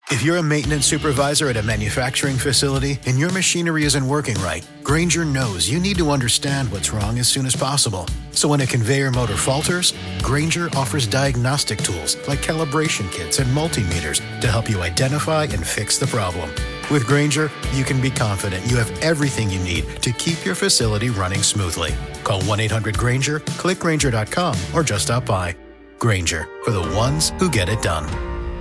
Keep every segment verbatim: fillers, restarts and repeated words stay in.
If you're a maintenance supervisor at a manufacturing facility and your machinery isn't working right, Grainger knows you need to understand what's wrong as soon as possible. So when a conveyor motor falters, Grainger offers diagnostic tools like calibration kits and multimeters to help you identify and fix the problem. With Grainger, you can be confident you have everything you need to keep your facility running smoothly. Call one eight hundred Grainger, click Grainger dot com, or just stop by. Grainger, for the ones who get it done.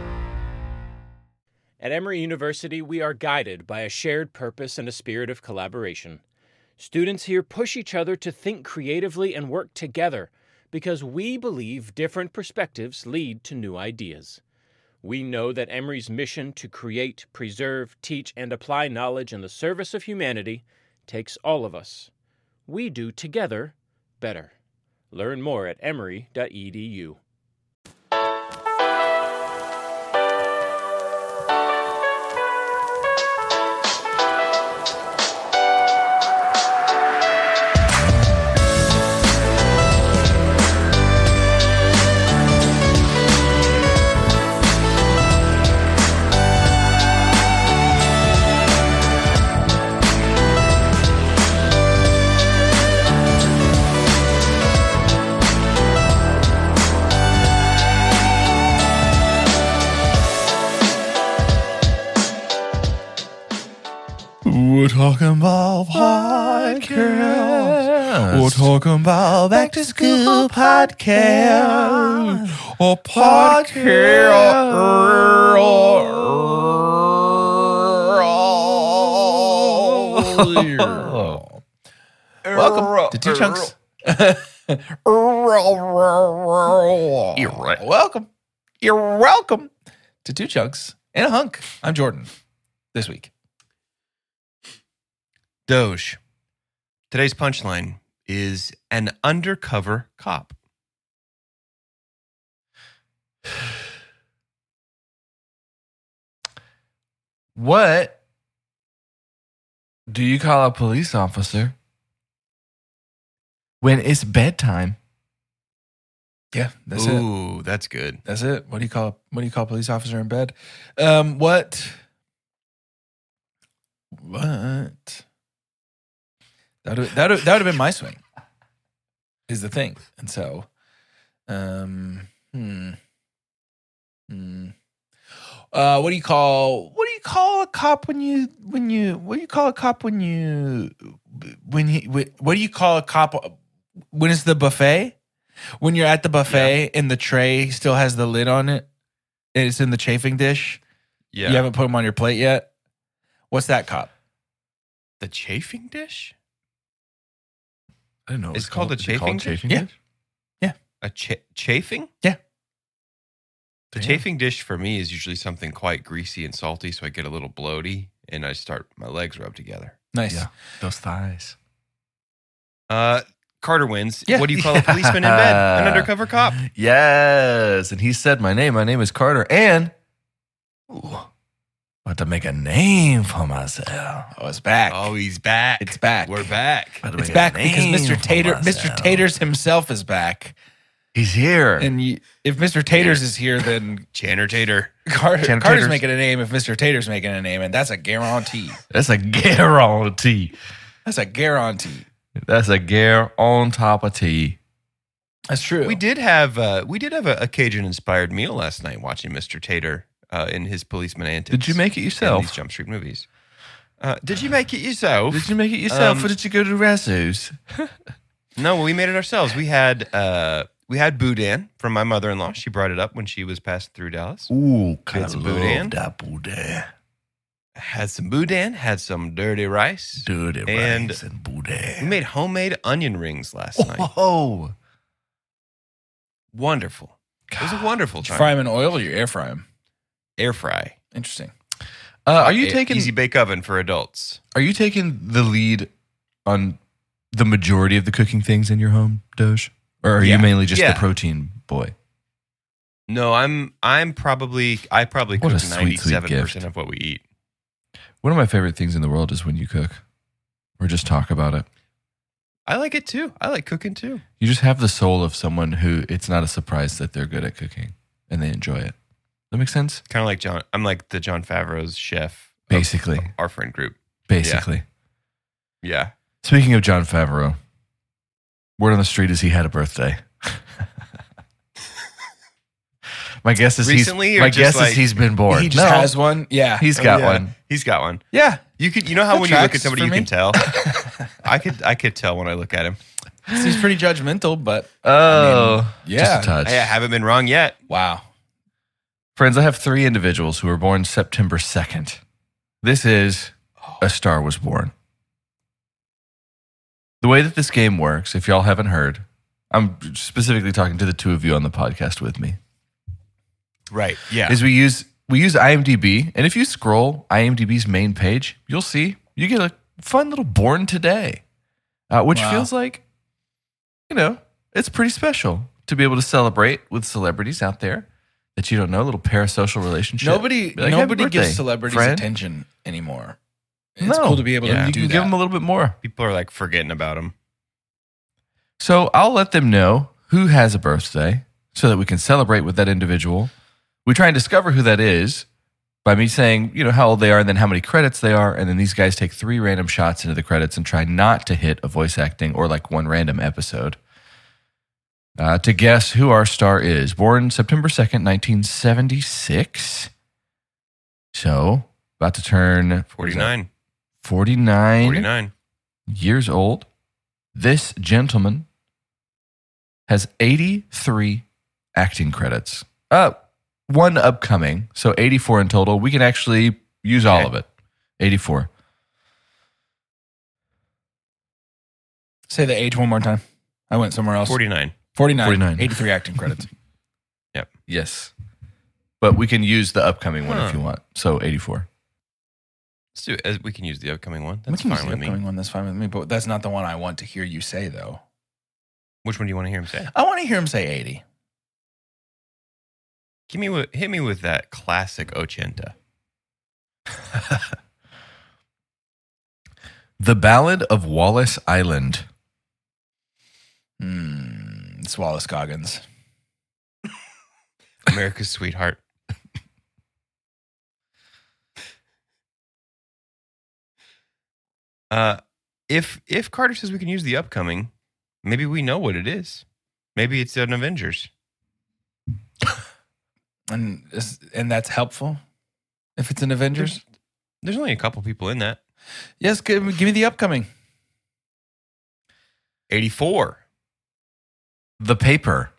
At Emory University, we are guided by a shared purpose and a spirit of collaboration. Students here push each other to think creatively and work together because we believe different perspectives lead to new ideas. We know that Emory's mission to create, preserve, teach, and apply knowledge in the service of humanity takes all of us. We do together better. Learn more at emory dot e d u. We're talking about podcast. We're talking about back to school podcast. Or podcast. Welcome to Two Chunks. You're right. Welcome. You're welcome to Two Chunks and a Hunk. I'm Jordan. This week. Doge. Today's punchline is an undercover cop. What do you call a police officer when it's bedtime? Yeah, that's Ooh, it. Ooh, that's good. That's it. What do you call what do you call a police officer in bed? Um, what? What? That would that would that would have been my swing. Is the thing, and so, um, hmm, hmm. Uh, what do you call what do you call a cop when you when you what do you call a cop when you when he what do you call a cop when it's the buffet? When you're at the buffet yeah. and the tray still has the lid on it and it's in the chafing dish. Yeah. You haven't put them on your plate yet. What's that cop? The chafing dish? I don't know. It's, it's called, called a chafing, called dish? chafing yeah. dish? Yeah. A ch- chafing? Yeah. The yeah. chafing dish for me is usually something quite greasy and salty, so I get a little bloaty and I start, my legs rub together. Nice. Yeah. Those thighs. Uh, Carter wins. Yeah. What do you call a policeman in bed? An undercover cop. Yes. And he said, my name, my name is Carter. And, ooh, about to make a name for myself. Oh, it's back. Oh, he's back. It's back. We're back. It's back because Mister Tater, Mister Taters himself is back. He's here. And you, if Mister Taters is here, then Channer Tater. Carter, Channer Carter's Taters. making a name if Mister Tater's making a name, and that's a guarantee. That's a guarantee. That's a guarantee. That's a gear on top of tea. That's true. We did have uh, we did have a, a Cajun-inspired meal last night watching Mister Tater uh, in his policeman antics. Did you make it yourself? In these Jump Street movies. Uh, did you make it yourself? Did you make it yourself, Um, or did you go to Razzo's? No, we made it ourselves. We had uh, we had boudin from my mother-in-law. She brought it up when she was passing through Dallas. Ooh, Had kind some of boudin. love that boudin. Had some boudin. Had some dirty rice. Dirty And rice and boudin. We made homemade onion rings last night. Oh, Wonderful. It was a wonderful Did you time. fry them in oil or you air fry them? Air fry. Interesting. uh, are you E- taking easy bake oven for adults? Are you taking the lead on the majority of the cooking things in your home, Doge, or are Yeah. you mainly just Yeah. the protein boy? No, I'm I'm probably I probably What a cook sweet, sweet ninety-seven gift. percent of what we eat. One of my favorite things in the world is when you cook, or just talk about it. I like it too. I like cooking too. You just have the soul of someone who it's not a surprise that they're good at cooking and they enjoy it. That makes sense? Kind of like John. I'm like the Jon Favreau's chef. of Basically. Our friend group. Basically. Yeah. Speaking of Jon Favreau, word on the street is he had a birthday. My guess is Recently, he's or my just guess like- is he's been born. He just no, has one. Yeah. he's got Oh, yeah. one. He's got one. yeah. You could, you know how That when you look at tracks somebody, for you me. can tell. I could, I could tell when I look at him. He's pretty judgmental, but Oh, yeah. just a touch. I haven't been wrong yet. wow. Friends, I have three individuals who were born September second. This is A Star Was Born. The way that this game works, if y'all haven't heard, I'm specifically talking to the two of you on the podcast with me, Right. Yeah. is we use we use IMDb, and if you scroll IMDb's main page, you'll see you get a fun little Born Today, uh, which Wow. feels like, you know, it's pretty special to be able to celebrate with celebrities out there that you don't know, a little parasocial relationship. Nobody, Be like, "Happy nobody birthday, gives celebrities friend." attention anymore. It's No. cool to be able Yeah. to You do can that. give them a little bit more. People are like forgetting about him. So I'll let them know who has a birthday so that we can celebrate with that individual. We try and discover who that is by me saying, you know, how old they are and then how many credits they are. And then these guys take three random shots into the credits and try not to hit a voice acting or like one random episode uh, to guess who our star is. Born September second, nineteen seventy-six. So about to turn forty-nine. forty-nine, forty-nine. years old. This gentleman has eighty-three acting credits. Uh, one upcoming, so eighty-four in total. We can actually use all Okay. of it. eighty-four. Say the age one more time. I went somewhere else. forty-nine. forty-nine. forty-nine. eighty-three acting credits. Yes. But we can use the upcoming one if Huh. you want. So eighty-four. Let's do it. As we can use the upcoming one. We That's can use fine the with me. upcoming one. That's fine with me. But that's not the one I want to hear you say, though. Which one do you want to hear him say? I want to hear him say eighty. Give me with, hit me with that classic ochenta. The Ballad of Wallace Island. Hmm. It's Wallace Goggins. America's sweetheart. Uh, if if Carter says we can use the upcoming, maybe we know what it is. Maybe it's an Avengers. And is- and that's helpful if it's an Avengers. There's, there's only a couple people in that. Yes, give, me- give me the upcoming. eighty-four. The Paper.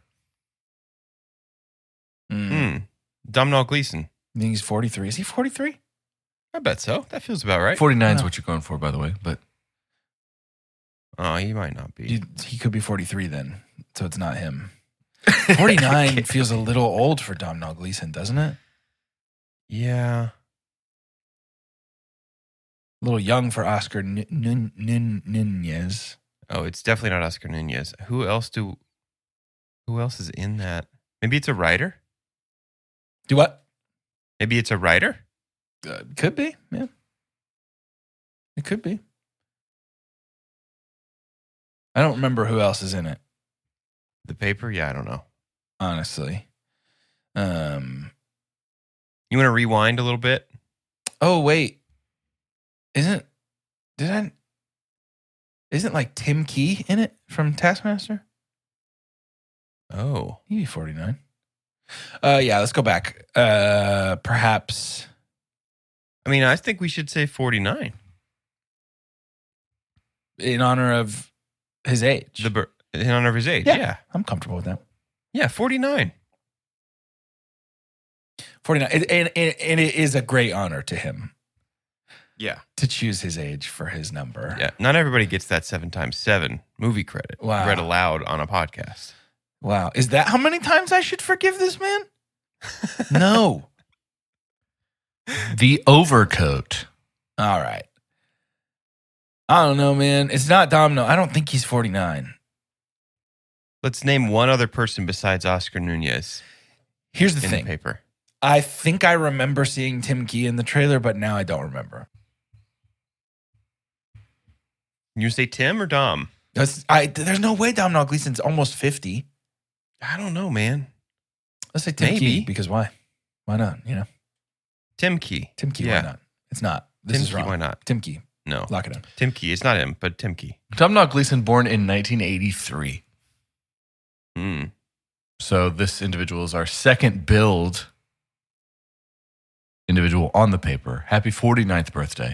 Hmm. Hmm. Domhnall Gleeson. I think he's forty-three. Is he forty-three? I bet so. That feels about right. forty-nine is No. what you're going for, by the way. But Oh, he might not be. He could be forty-three then, so it's not him. forty-nine feels a little old for Domhnall Gleeson, doesn't it? Yeah. A little young for Oscar N- Nun- Nun- Nunez. Oh, it's definitely not Oscar Nunez. Who else do? Who else is in that? Maybe it's a writer. Do what? Maybe it's a writer. Uh, could be, yeah. It could be. I don't remember who else is in it, The Paper. Yeah, I don't know. honestly. Um. You want to rewind a little bit? Oh wait, isn't did I? Isn't like Tim Key in it from Taskmaster? Oh, He'd be forty-nine. Uh, yeah. Let's go back. Uh, perhaps. I mean, I think we should say forty-nine. In honor of his age. The bir- in honor of his age. Yeah. Yeah, I'm comfortable with that. yeah, forty-nine. forty-nine. And, and, and it is a great honor to him Yeah, to choose his age for his number. yeah. Not everybody gets that seven times seven movie credit Wow. read aloud on a podcast. Wow. Is that how many times I should forgive this man? No. The Overcoat. All right. I don't know, man. It's not Domino. I don't think he's forty-nine. Let's name one other person besides Oscar Nunez Here's the in thing. the paper. I think I remember seeing Tim Key in the trailer, but now I don't remember. You say Tim or Dom? That's, I, there's no way Domhnall Gleeson's almost fifty. I don't know, man. Let's say Tim Maybe. Key, because why? Why not? You know, Tim Key. Tim Key. Yeah. Why not? It's not. This Tim is Key, wrong. why not? Tim Key. No. Lock it in. Tim Key. It's not him, but Tim Key. Domhnall Gleeson, born in nineteen eighty-three. Hmm. So this individual is our second build individual on the paper. Happy forty-ninth birthday,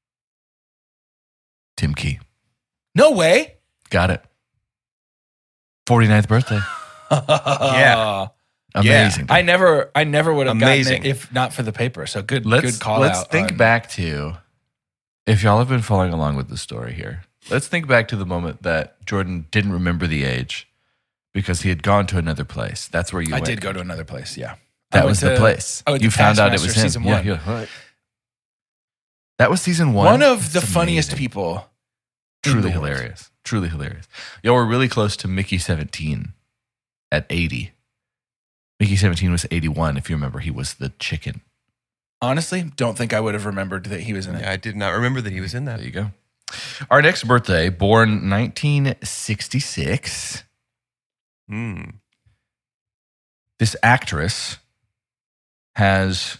Tim Key. No way. Got it. forty-ninth birthday. Yeah. Amazing. I never, I never would have Amazing. gotten it if not for the paper. So good, let's good call let's out. think on- back to, if y'all have been following along with the story here, let's think back to the moment that Jordan didn't remember the age because he had gone to another place. That's where you I went. did go to another place. Yeah, I That went was the to- place. I went You to found out it Taskmaster was him. season Yeah, one. yeah, right. That was season one. One of the That's funniest amazing. people. in Truly the world. hilarious. Truly hilarious. Y'all were really close to Mickey seventeen at eighty. Mickey seventeen was eighty-one. If you remember, he was the chicken. Honestly, don't think I would have remembered that he was in it. Yeah, I did not remember that he was in that. There you go. Our next birthday, born nineteen sixty-six. Hmm. This actress has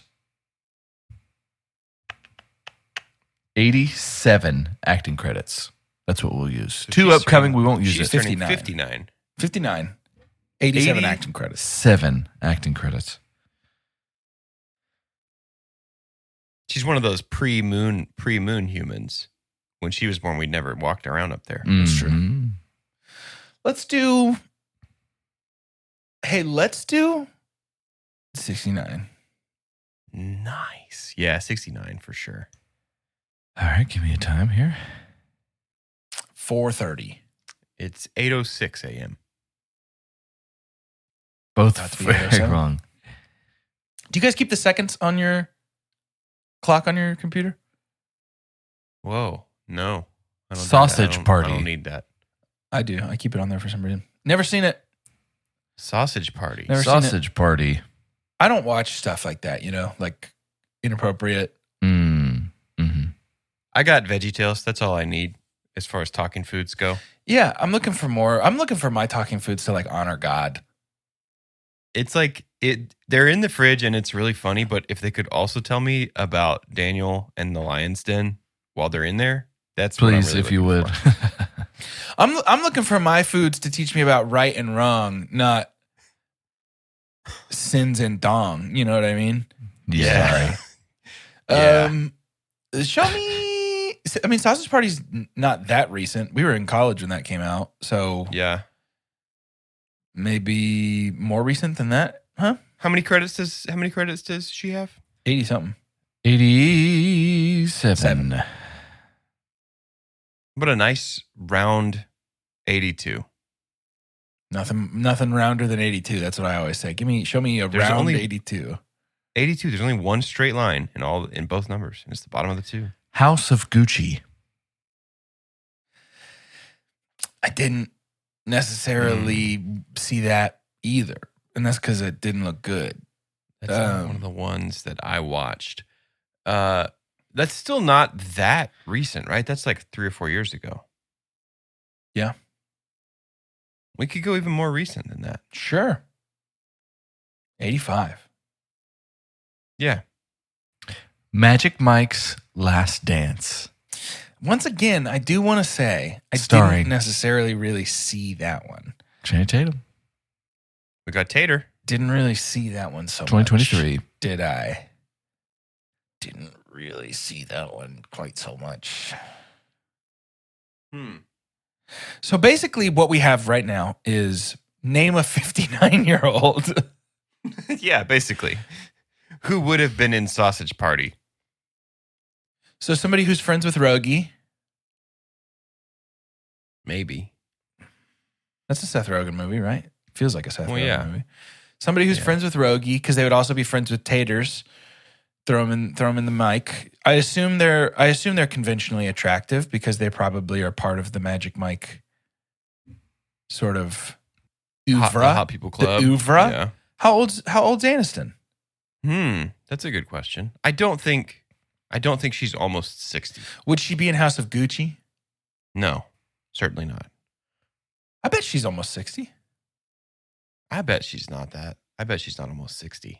eighty-seven acting credits. That's what we'll use. So Two she's upcoming, turning- we won't use She's it. turning fifty-nine. fifty-nine. fifty-nine. eighty-seven eighty? acting credits. Seven acting credits. She's one of those pre-moon pre-moon humans. When she was born, we'd never walked around up there. That's true. Mhm. Let's do. Hey, let's do sixty-nine. Nice. Yeah, sixty-nine for sure. All right, give me a time here. four thirty. It's eight oh six a.m. Both About to be very eight oh seven. wrong. Do you guys keep the seconds on your clock on your computer? Whoa. No. I don't do Sausage that. I don't- party. I don't need that. I do. I keep it on there for some reason. Never seen it. Sausage party. Never seen it. Sausage party. I don't watch stuff like that, you know, like inappropriate. Mm. hmm I got Veggie Tales. That's all I need as far as talking foods go. Yeah, I'm looking for more. I'm looking for my talking foods to like honor God. It's like it. They're in the fridge and it's really funny. But if they could also tell me about Daniel and the Lion's Den while they're in there, that's what I'm Please, really if you looking would. for. I'm I'm looking for my foods to teach me about right and wrong, not sins and dong. You know what I mean? yeah. Yeah. Um, show me. I mean, Sausage Party's n- not that recent. We were in college when that came out, so Yeah. maybe more recent than that, huh? How many credits does How many credits does she have? Eighty something. eighty-seven. Seven. What a nice round eighty-two. Nothing, nothing rounder than eighty-two. That's what I always say. Give me, show me a There's round only- eighty-two. eighty-two. There's only one straight line in all in both numbers. And it's the bottom of the two. House of Gucci. I didn't necessarily Mm. see that either, and that's because it didn't look good. That's not Um, one of the ones that I watched. Uh, that's still not that recent, right? That's like three or four years ago. Yeah. We could go even more recent than that. Sure. eighty-five. Yeah. Magic Mike's Last Dance. Once again, I do want to say I Starring- didn't necessarily really see that one. Channing Tatum. We got Tater. Didn't really see that one so twenty much. twenty-three. Did I? Didn't really see that one quite so much. Hmm. So basically, what we have right now is name a fifty-nine year old. Yeah, basically. Who would have been in Sausage Party? So somebody who's friends with Rogie. Maybe. That's a Seth Rogen movie, right? Feels like a Seth Well, Rogen yeah. movie. Somebody who's Yeah. friends with Rogie, because they would also be friends with Taters. Throw them in, throw 'em in the mic. I assume they're, I assume they're conventionally attractive because they probably are part of the Magic Mike sort of Hot, oeuvre. the Hot People Club. oeuvre? Yeah. How old's How old's Aniston? Hmm. That's a good question. I don't think. I don't think she's almost sixty. Would she be in House of Gucci? No, certainly not. I bet she's almost sixty. I bet she's not that. I bet she's not almost sixty.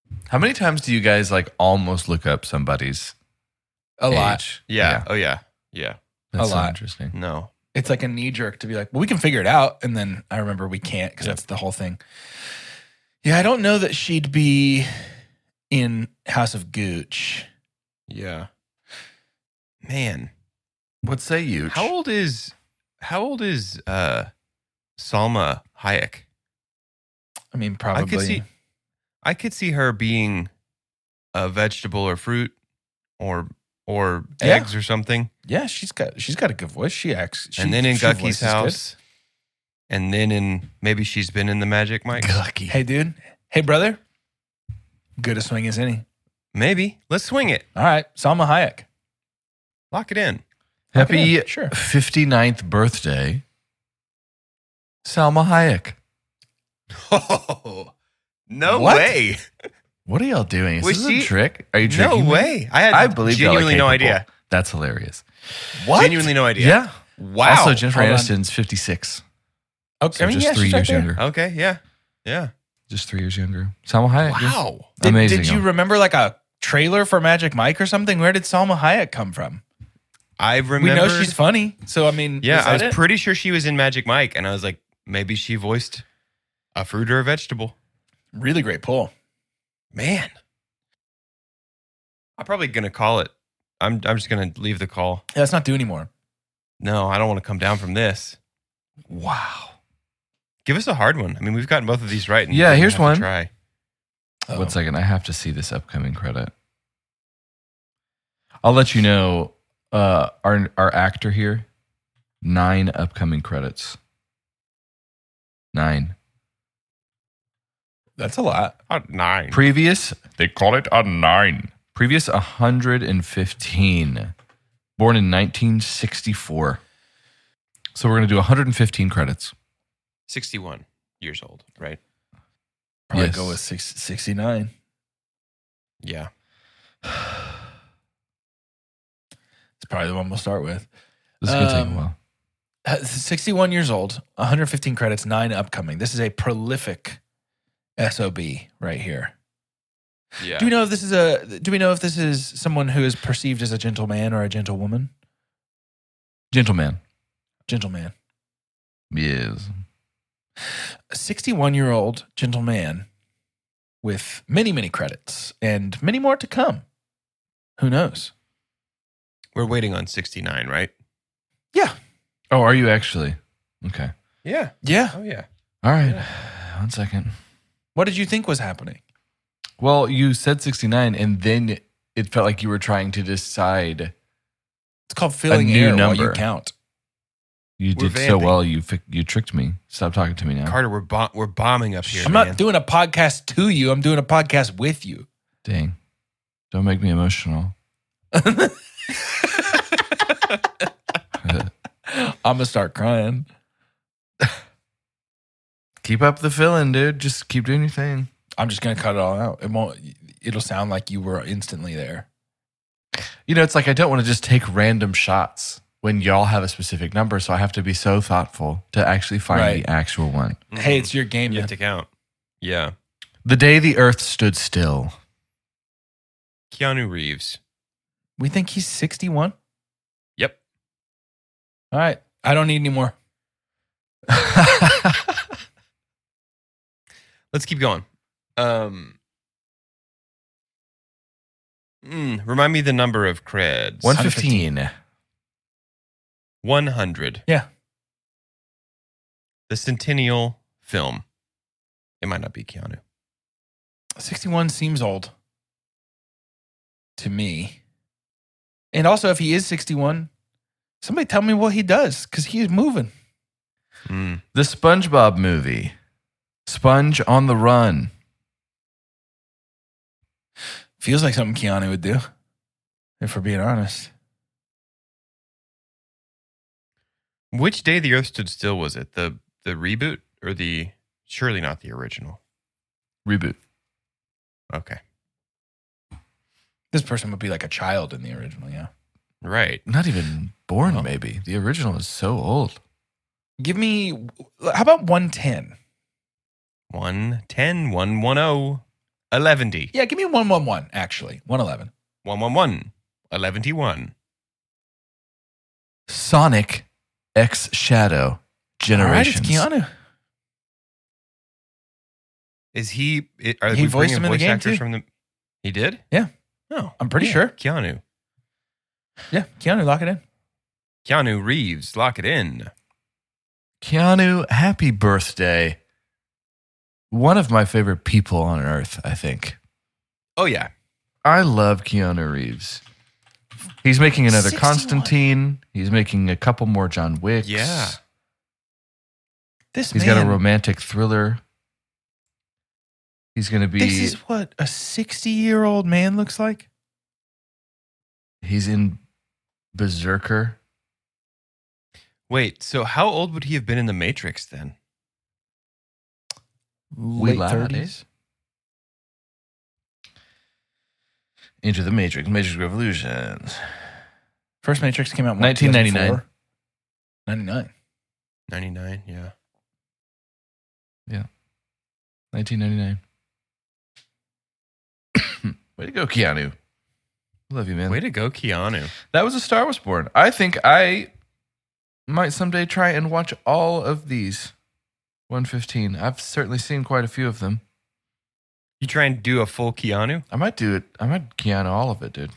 How many times do you guys like almost look up somebody's A lot. age? Yeah. Oh yeah. Yeah. That's A so lot. interesting. No. It's like a knee jerk to be like, well, we can figure it out. And then I remember we can't because Yep. that's the whole thing. Yeah, I don't know that she'd be in House of Gooch. Yeah. Man, What say you? how old is how old is uh Salma Hayek? I mean, probably. I could see I could see her being a vegetable or fruit or or Yeah. eggs or something. Yeah, she's got she's got a good voice. She acts. She, and then in she Gucky's voices good. house. And then in maybe she's been in the Magic Mike. Gucky. Hey, dude. Hey, brother. Good a swing as any. Maybe. Let's swing it. All right, Salma Hayek. Lock it in. Happy Yeah, sure. fifty-ninth birthday, Salma Hayek. Oh, no What? way. What are y'all doing? Is Was this she- a trick? Are you No tricking me? way. I had I believe y'all are genuinely no capable. idea. That's hilarious. What? Genuinely no idea. Yeah. Wow. Also, Jennifer Hold on. Aniston's fifty-six. Okay, So I mean, just yeah, three she's years right there. younger. Okay. Yeah. Yeah. Just three years younger. Salma Hayek. yeah. Wow. Did, Amazing. did you y'all. remember like a trailer for Magic Mike or something? Where did Salma Hayek come from? I We remember. know she's funny. So, I mean, yeah, is I was that it? pretty sure she was in Magic Mike, and I was like, maybe she voiced a fruit or a vegetable. really great pull. Man. I'm probably gonna call it. I'm I'm just gonna leave the call. Yeah, let's not do anymore. No, I don't want to come down from this. Wow. Give us a hard one. I mean, we've gotten both of these right. And Yeah, we here's have to one. Try. Oh. One second. I have to see this upcoming credit. I'll let you know. Uh, our our actor here, nine upcoming credits. Nine. That's a lot. Uh, nine. Previous, they call it a nine. Previous one hundred fifteen. Born in nineteen sixty-four. So we're going to do one hundred fifteen credits. Sixty-one years old, right? Probably Yes. go with six, sixty-nine. Yeah. It's probably the one we'll start with. This is going to take a Um, while. Uh, sixty-one years old, one hundred fifteen credits, nine upcoming. This is a prolific S O B right here. Yeah. Do we know if this is a? Do we know if this is someone who is perceived as a gentleman or a gentlewoman? Gentleman. Gentleman. Yes. A sixty-one-year-old gentleman with many, many credits and many more to come. Who knows? We're waiting on sixty-nine, right? Yeah. Oh, are you actually? Okay. Yeah. Yeah. Oh, yeah. All right. One second. What did you think was happening? Well, you said sixty-nine, and then it felt like you were trying to decide. It's called filling new air while you number. count. You We're did so vamping. well. You fi- you tricked me. Stop talking to me now. Carter, we're bo- we're bombing up here. I'm man. not doing a podcast to you. I'm doing a podcast with you. Dang. Don't make me emotional. I'm gonna start crying. Keep up the filling, dude. Just keep doing your thing. I'm just gonna cut it all out. It won't. It'll sound like you were instantly there. You know, it's like I don't want to just take random shots when y'all have a specific number, so I have to be so thoughtful to actually find Right. the actual one. Mhm. Hey, it's your game. You Man. have to count. Yeah. The day the earth stood still. Keanu Reeves. We think he's sixty-one. Yep. All right. I don't need any more. Let's keep going. Um. mm, remind me the number of creds. one fifteen. one hundred. Yeah. The Centennial film. It might not be Keanu. sixty-one seems old to me. And also, if he is sixty-one, somebody tell me what he does because he is moving. Mm. The SpongeBob movie. Sponge on the Run. Feels like something Keanu would do, if we're being honest. Which Day the Earth Stood Still was it? The the reboot or the surely not the original? Reboot. Okay. This person would be like a child in the original, yeah. Right. Not even born, Oh. maybe. The original is so old. Give me, how about one ten? one ten, one ten. eleven D. Yeah, give me one one one. Actually, one eleven. one one one. eleven D one. Sonic X Shadow Generations. All right, it's Keanu. Is he? i- Are He we voiced bringing him in the voice game, actors too. from the? He did. Yeah. Oh, I'm pretty yeah, sure. Keanu. Yeah, Keanu, lock it in. Keanu Reeves. Lock it in. Keanu, happy birthday. One of my favorite people on earth, I think. Oh yeah. I love Keanu Reeves. He's making another sixty-one. Constantine. He's making a couple more John Wicks. Yeah. This He's man, got a romantic thriller. He's going to be. This is what a sixty-year-old man looks like. He's in Berserker. Wait. So how old would he have been in The Matrix then? We Late laugh thirties. Into the Matrix. Matrix Revolutions. First Matrix came out in nineteen ninety-nine. ninety-nine. ninety-nine. Yeah. nineteen ninety-nine. Way to go, Keanu. Love you, man. Way to go, Keanu. That was A Star Was Born. I think I might someday try and watch all of these one fifteen. I've certainly seen quite a few of them. You try and do a full Keanu? I might do it. I might Keanu all of it, dude.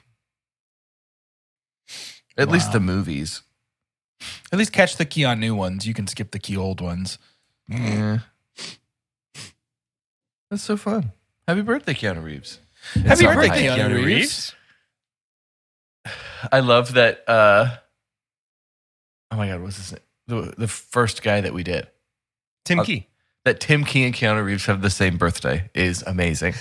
At Wow. least the movies. At least catch the Keanu ones. You can skip the Key old ones. Yeah. That's so fun. Happy birthday, Keanu Reeves. Happy all birthday, right. Keanu Reeves. I love that. Uh, oh my God, what's his name? The, the first guy that we did. Tim Uh, Key. That Tim Key and Keanu Reeves have the same birthday is amazing.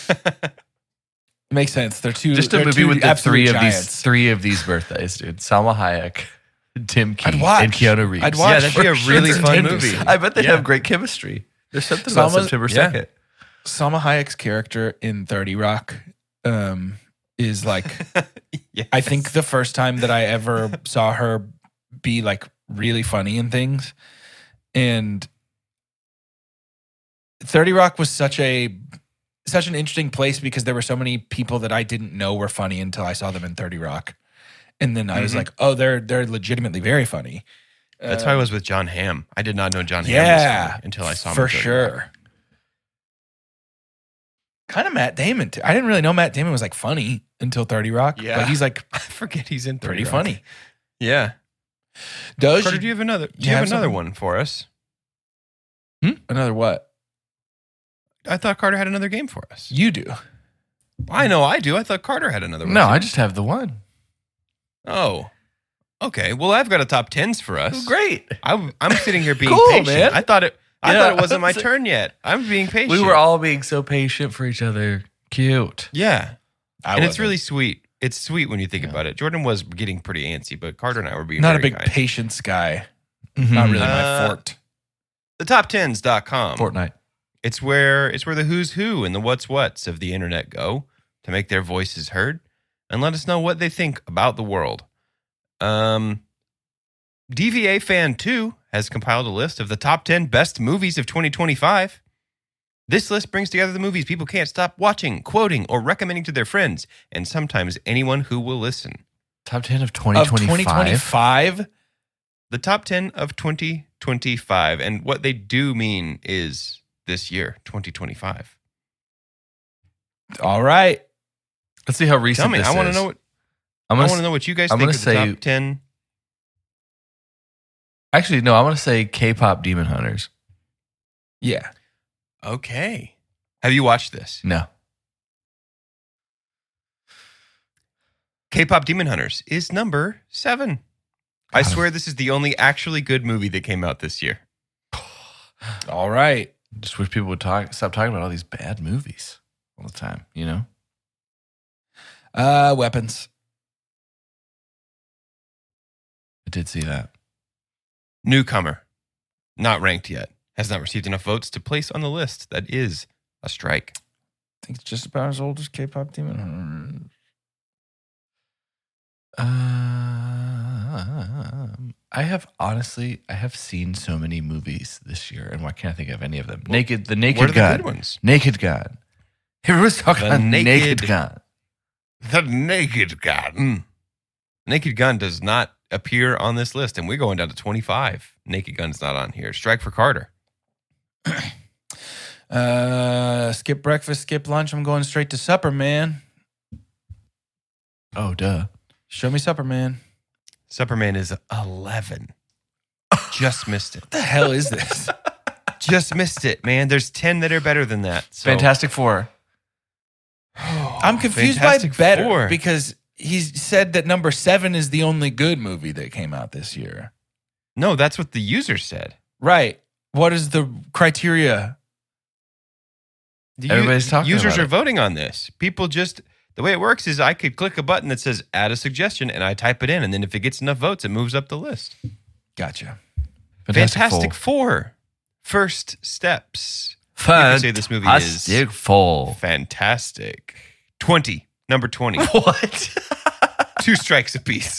Makes sense. They're two. Just a they're movie two with the absolute three of giants. these three of these birthdays, dude. Salma Hayek, Tim Key, I'd watch. and Keanu Reeves. I'd watch. Yeah, that'd be a for really sure. fun Continue. movie. I bet they Yeah. have great chemistry. There's something about Salma- September yeah. second. Salma Hayek's character in thirty Rock um, is like, Yes. I think the first time that I ever saw her be like really funny in things. And thirty Rock was such a such an interesting place because there were so many people that I didn't know were funny until I saw them in thirty Rock. And then I was Mhm. like, oh, they're they're legitimately very funny. That's Um, why I was with John Hamm. I did not know John Hamm Yeah, was funny until I saw him. for in thirty sure. Rock. Kind of Matt Damon too. I didn't really know Matt Damon was like funny until thirty Rock. Yeah. But he's like I forget he's in thirty pretty Rock. funny. Yeah. Does Carter, do you have another? Do you you have have another something? one for us? another what? I thought Carter had another game for us. You do. I know I do. I thought Carter had another one. No, too. I just have the one. Oh. Okay. Well, I've got a top tens for us. Great. I, I'm sitting here being Cool, patient. man. I thought it. I Yeah, thought it wasn't my it's- turn yet. I'm being patient. We were all being so patient for each other. Cute. Yeah, I and it's wasn't. really sweet. It's sweet when you think Yeah. about it. Jordan was getting pretty antsy, but Carter and I were being not a very big kind. patience guy. Mm-hmm. Not really my Uh, fort. The top tens dot com. Fortnite. It's where it's where the who's who and the what's what's of the internet go to make their voices heard and let us know what they think about the world. Um, D V A Fan two has compiled a list of the top ten best movies of twenty twenty-five. This list brings together the movies people can't stop watching, quoting, or recommending to their friends, and sometimes anyone who will listen. Top ten of twenty Of twenty-five. twenty twenty-five. The top ten of twenty twenty-five. And what they do mean is this year, twenty twenty-five. All right. Let's see how recent Tell me, this I want to is. know what I'm I gonna want to know what you guys I'm think gonna of the say- top ten. Actually, no, I want to say K-pop Demon Hunters. Yeah. Okay. Have you watched this? No. K-pop Demon Hunters is number seven. I God. swear this is the only actually good movie that came out this year. All right. Just wish people would talk, stop talking about all these bad movies all the time, you know? Uh, weapons. I did see that. Newcomer, not ranked yet, has not received enough votes to place on the list. That is a strike. I think it's just about as old as K-pop Demon. Um, I have honestly, I have seen so many movies this year, and why can't I think of any of them? Naked, the Naked What are the Gun, good ones? Naked Gun, Everyone's talking The about Naked- Naked Gun. The Naked Gun. Naked Gun does not appear on this list, and we're going down to twenty-five. Naked Gun's not on here. Strike for Carter. Uh, skip breakfast, skip lunch. I'm going straight to supper, man. Oh, duh. Show me supper, man. Superman is eleven. Just missed it. What the hell is this? Just missed it, man. There's ten that are better than that. So. Fantastic Four. I'm confused Fantastic by better Four. because he said that number seven is the only good movie that came out this year. No, that's what the user said. Right. What is the criteria? The Everybody's talking Users about are it. voting on this. People just, the way it works is I could click a button that says add a suggestion and I type it in. And then if it gets enough votes, it moves up the list. Gotcha. Fantastic, Four. First steps. You could say this movie is Fantastic Four. fantastic. twenty. Number twenty. What? Two strikes apiece.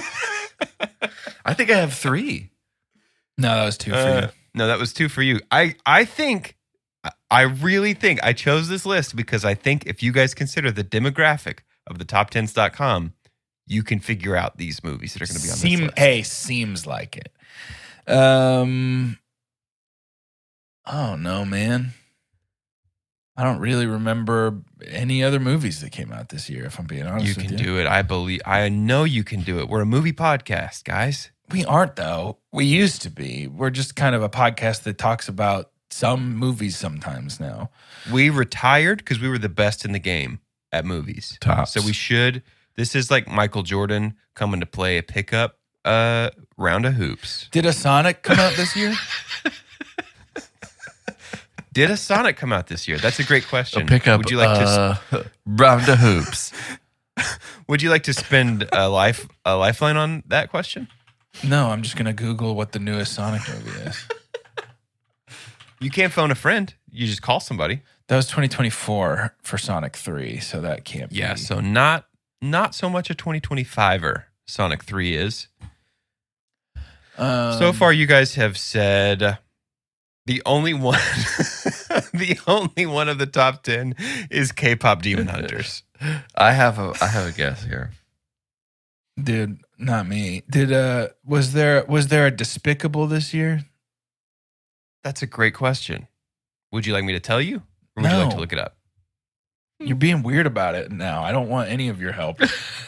I think I have three. No, that was two for Uh, you. no, that was two for you. I, I think, I really think I chose this list because I think if you guys consider the demographic of the top tens dot com, you can figure out these movies that are going to be on Seem, this list. hey, seems like it. Um, I don't know, man. I don't really remember any other movies that came out this year, if I'm being honest You with can you. do it. I believe. I know you can do it. We're a movie podcast, guys. We aren't, though. We used to be. We're just kind of a podcast that talks about some movies sometimes now. We retired because we were the best in the game at movies. Tops. So we should. This is like Michael Jordan coming to play a pickup uh, round of hoops. Did a Sonic come out this year? Did a Sonic come out this year? That's a great question. A pickup. Would you like to? uh, round of hoops? Would you like to spend a life a lifeline on that question? No, I'm just going to Google what the newest Sonic movie is. You can't phone a friend. You just call somebody. That was twenty twenty-four for Sonic three, so that can't be. Yeah. So not not so much a twenty twenty-five-er. Sonic three is. Um, So far, you guys have said the only one, the only one of the top ten is K-pop Demon Hunters. I have a I have a guess here. dude, not me. Did uh was there was there a Despicable this year? That's a great question. Would you like me to tell you, or would you like to No. look it up? You're being weird about it now. I don't want any of your help.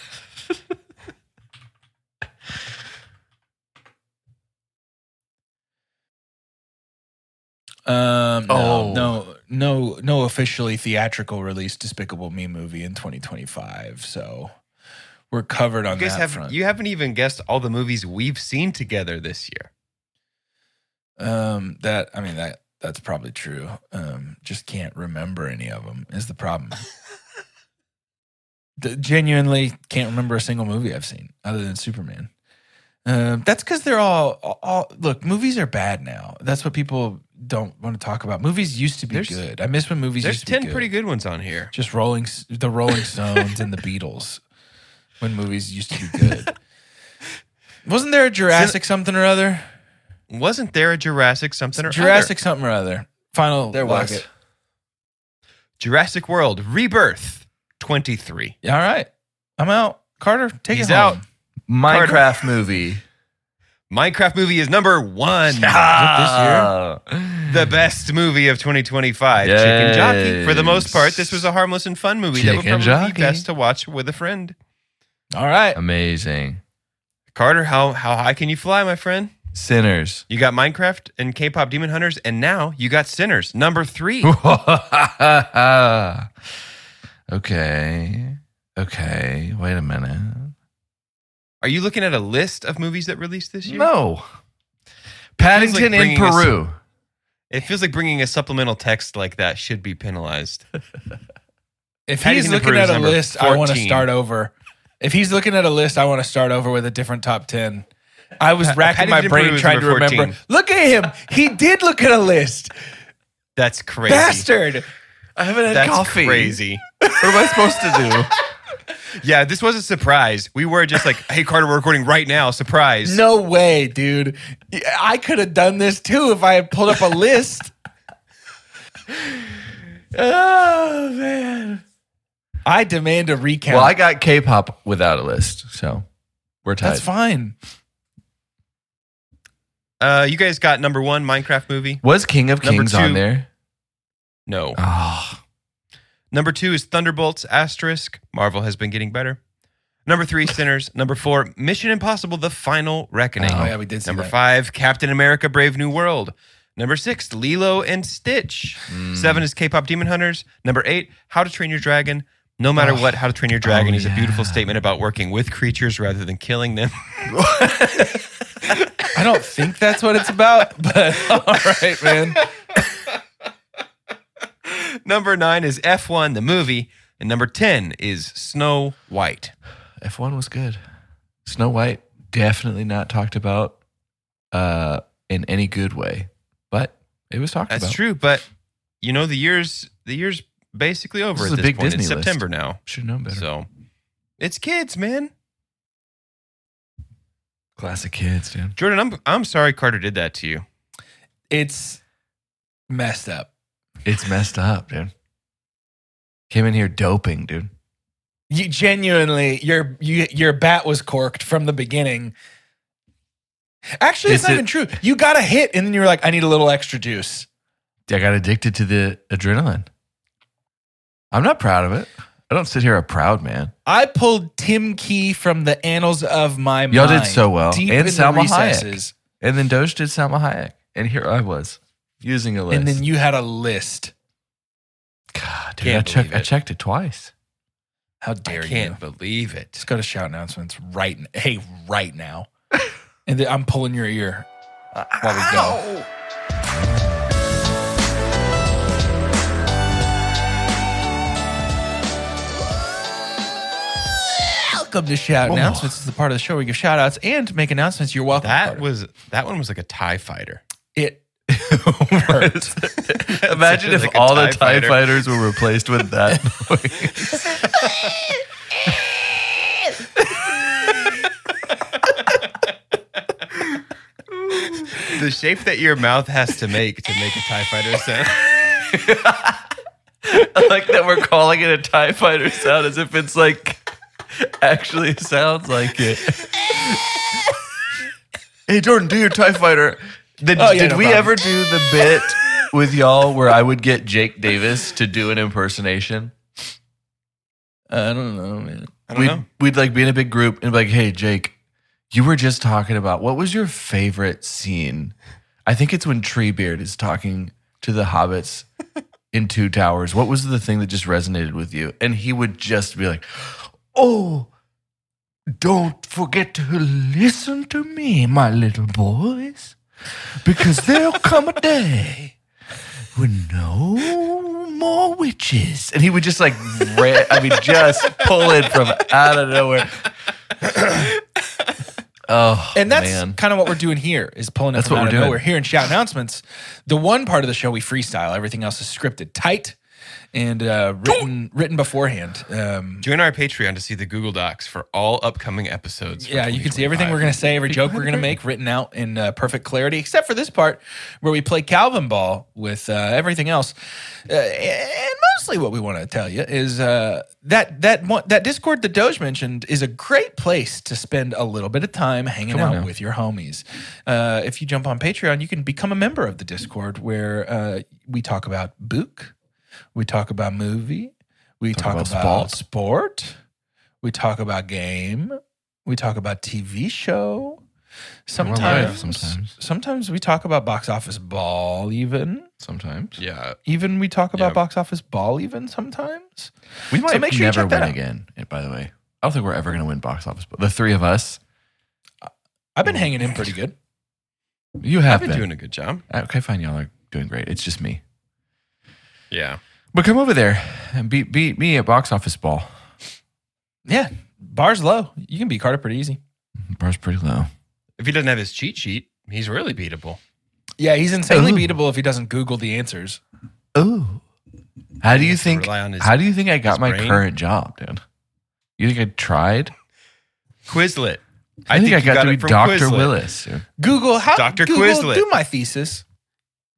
Um, no, Oh. no, no, no officially theatrical release Despicable Me movie in twenty twenty-five. So we're covered on You guys that have front. you haven't even guessed all the movies we've seen together this year. Um, that I mean that that's probably true. Um, just can't remember any of them is the problem. D- genuinely can't remember a single movie I've seen other than Superman. Um, that's because they're all, all, all look. Movies are bad now. That's what people don't want to talk about. Movies used to be There's- good. I miss when movies There's used to be ten good. pretty good ones on here. Just Rolling S- the Rolling Stones and the Beatles when movies used to be good. Wasn't there a Jurassic something or other? Wasn't there a Jurassic something or Jurassic other? something or other. Final. There lock was. it. Jurassic World Rebirth twenty-three. All right. I'm out. Carter, take He's it home. out. Minecraft movie. Minecraft movie is number one. Ah. The best movie of twenty twenty-five. Yes. Chicken Jockey. For the most part, this was a harmless and fun movie that would Chicken probably Jockey. be best to watch with a friend. All right. Amazing. Carter, how how high can you fly, my friend? Sinners. You got Minecraft and K-pop Demon Hunters, and now you got Sinners, number three. Okay. Okay. Wait a minute. Are you looking at a list of movies that released this year? No. Paddington in bringing us- Peru. It feels like bringing a supplemental text like that should be penalized. If Paddington he's in looking Peru is at a number list, I want to fourteen. start over. If he's looking at a list, I want to start over with a different top ten. I was racking my Paddington in brain Peru is trying to number remember. fourteen. Look at him. He did look at a list. That's crazy. Bastard. I haven't had That's coffee. crazy. What am I supposed to do? Yeah, this was a surprise. We were just like, hey, Carter, we're recording right now. Surprise. No way, dude. I could have done this too if I had pulled up a list. Oh, man. I demand a recount. Well, I got K-pop without a list, so we're tied. That's fine. Uh, you guys got number one, Minecraft movie? Was King of Number Kings two- on there? No. Oh, Number two is Thunderbolts asterisk. Marvel has been getting better. Number three, Sinners. Number four, Mission Impossible: The Final Reckoning. Oh, yeah, we did see Number that. five, Captain America: Brave New World. Number six, Lilo and Stitch. Seven is K-pop Demon Hunters. Number eight, How to Train Your Dragon. No matter what, How to Train Your Dragon Oh, is a beautiful yeah. statement about working with creatures rather than killing them. I don't think that's what it's about, but all right, man. Number nine is F one, the movie. And number ten is Snow White. F one was good. Snow White, definitely not talked about uh, in any good way, but it was talked That's about. true, but you know the year's the year's basically over This is at a this big point. Disney It's list. September now. Should have known better. So it's kids, man. Classic kids, dude. Jordan, I'm I'm sorry Carter did that to you. It's messed up. It's messed up, dude. Came in here doping, dude. You genuinely, your you, your bat was corked from the beginning. Actually, it's Is not it- even true. You got a hit, and then you were like, "I need a little extra juice." I got addicted to the adrenaline. I'm not proud of it. I don't sit here a proud man. I pulled Tim Key from the annals of my mind. Y'all did so well. deep And in Salma the Hayek. recesses. And then Doge did Salma Hayek. And here I was using a list. And then you had a list. God, dude, Can't I, checked, believe I it. checked it twice. How I dare you? can't believe it. Just go to shout announcements right. n- Hey, right now, and then I'm pulling your ear while we go. Welcome to Shout Announcements. This is the part of the show where we give shout outs and make announcements. You're welcome. That Carter. was that one was like a TIE fighter. it. Hurt. Imagine if Like a all the TIE TIE fighter. fighters were replaced with that noise. The shape that your mouth has to make to make a TIE fighter sound. I like that we're calling it a TIE fighter sound as if it's like actually sounds like it. Hey, Jordan, do your TIE fighter. Did, Oh, yeah, did no we problem. ever do the bit with y'all where I would get Jake Davis to do an impersonation? I don't know, man. I don't we'd, know. we'd like be in a big group and be like, hey, Jake, you were just talking about what was your favorite scene? I think it's when Treebeard is talking to the hobbits in Two Towers. What was the thing that just resonated with you? And he would just be like, oh, don't forget to listen to me, my little boys, because there'll come a day when no more witches. And he would just like, ra- I mean, just pull it from out of nowhere. Oh, And that's man. kind of what we're doing here is pulling it That's from what out we're of doing. nowhere. Here in Shout Announcements, the one part of the show we freestyle. Everything else is scripted, tight, and uh, written written beforehand. Um, Join our Patreon to see the Google Docs for all upcoming episodes. for yeah, you can see everything we're twenty going to say, every joke we're going to make written out in uh, perfect clarity, except for this part where we play Calvin Ball with uh, everything else. Uh, and mostly what we want to tell you is uh, that that one, that Discord that Doge mentioned is a great place to spend a little bit of time hanging Come on out now. with your homies. Uh, if you jump on Patreon, you can become a member of the Discord where uh, we talk about book, we talk about movie, we talk, about about, sport. sport, we talk about game, we talk about T V show. Sometimes, sometimes. sometimes we talk about box office ball. Even, Sometimes. Yeah. even we talk about Yeah. box office ball. Even sometimes. We might So make sure you never check that win out. again, eh, by the way. I don't think we're ever going to win box office. But the three of us, I've been hanging in pretty good. you I've have been been. doing a good job. Okay, fine. Y'all are doing great. It's just me. Yeah. But come over there and beat beat me at box office ball. Yeah, bar's low. You can beat Carter pretty easy. Bar's pretty low. If he doesn't have his cheat sheet, he's really beatable. Yeah, he's insanely Ooh. beatable if he doesn't Google the answers. Oh. How do He you has to think rely on his- how do you think I got his my brain? current job, dude? You think I tried? Quizlet. I, think, I you got, to it be from Doctor Quizlet. Willis. Dude. Google how Doctor Google, Quizlet. do my thesis.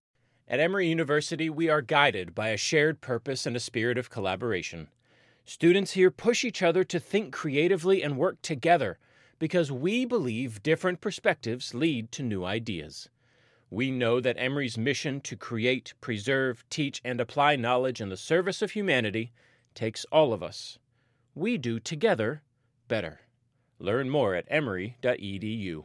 At Emory University, we are guided by a shared purpose and a spirit of collaboration. Students here push each other to think creatively and work together because we believe different perspectives lead to new ideas. We know that Emory's mission to create, preserve, teach, and apply knowledge in the service of humanity takes all of us. We do together better. Learn more at emory dot e d u.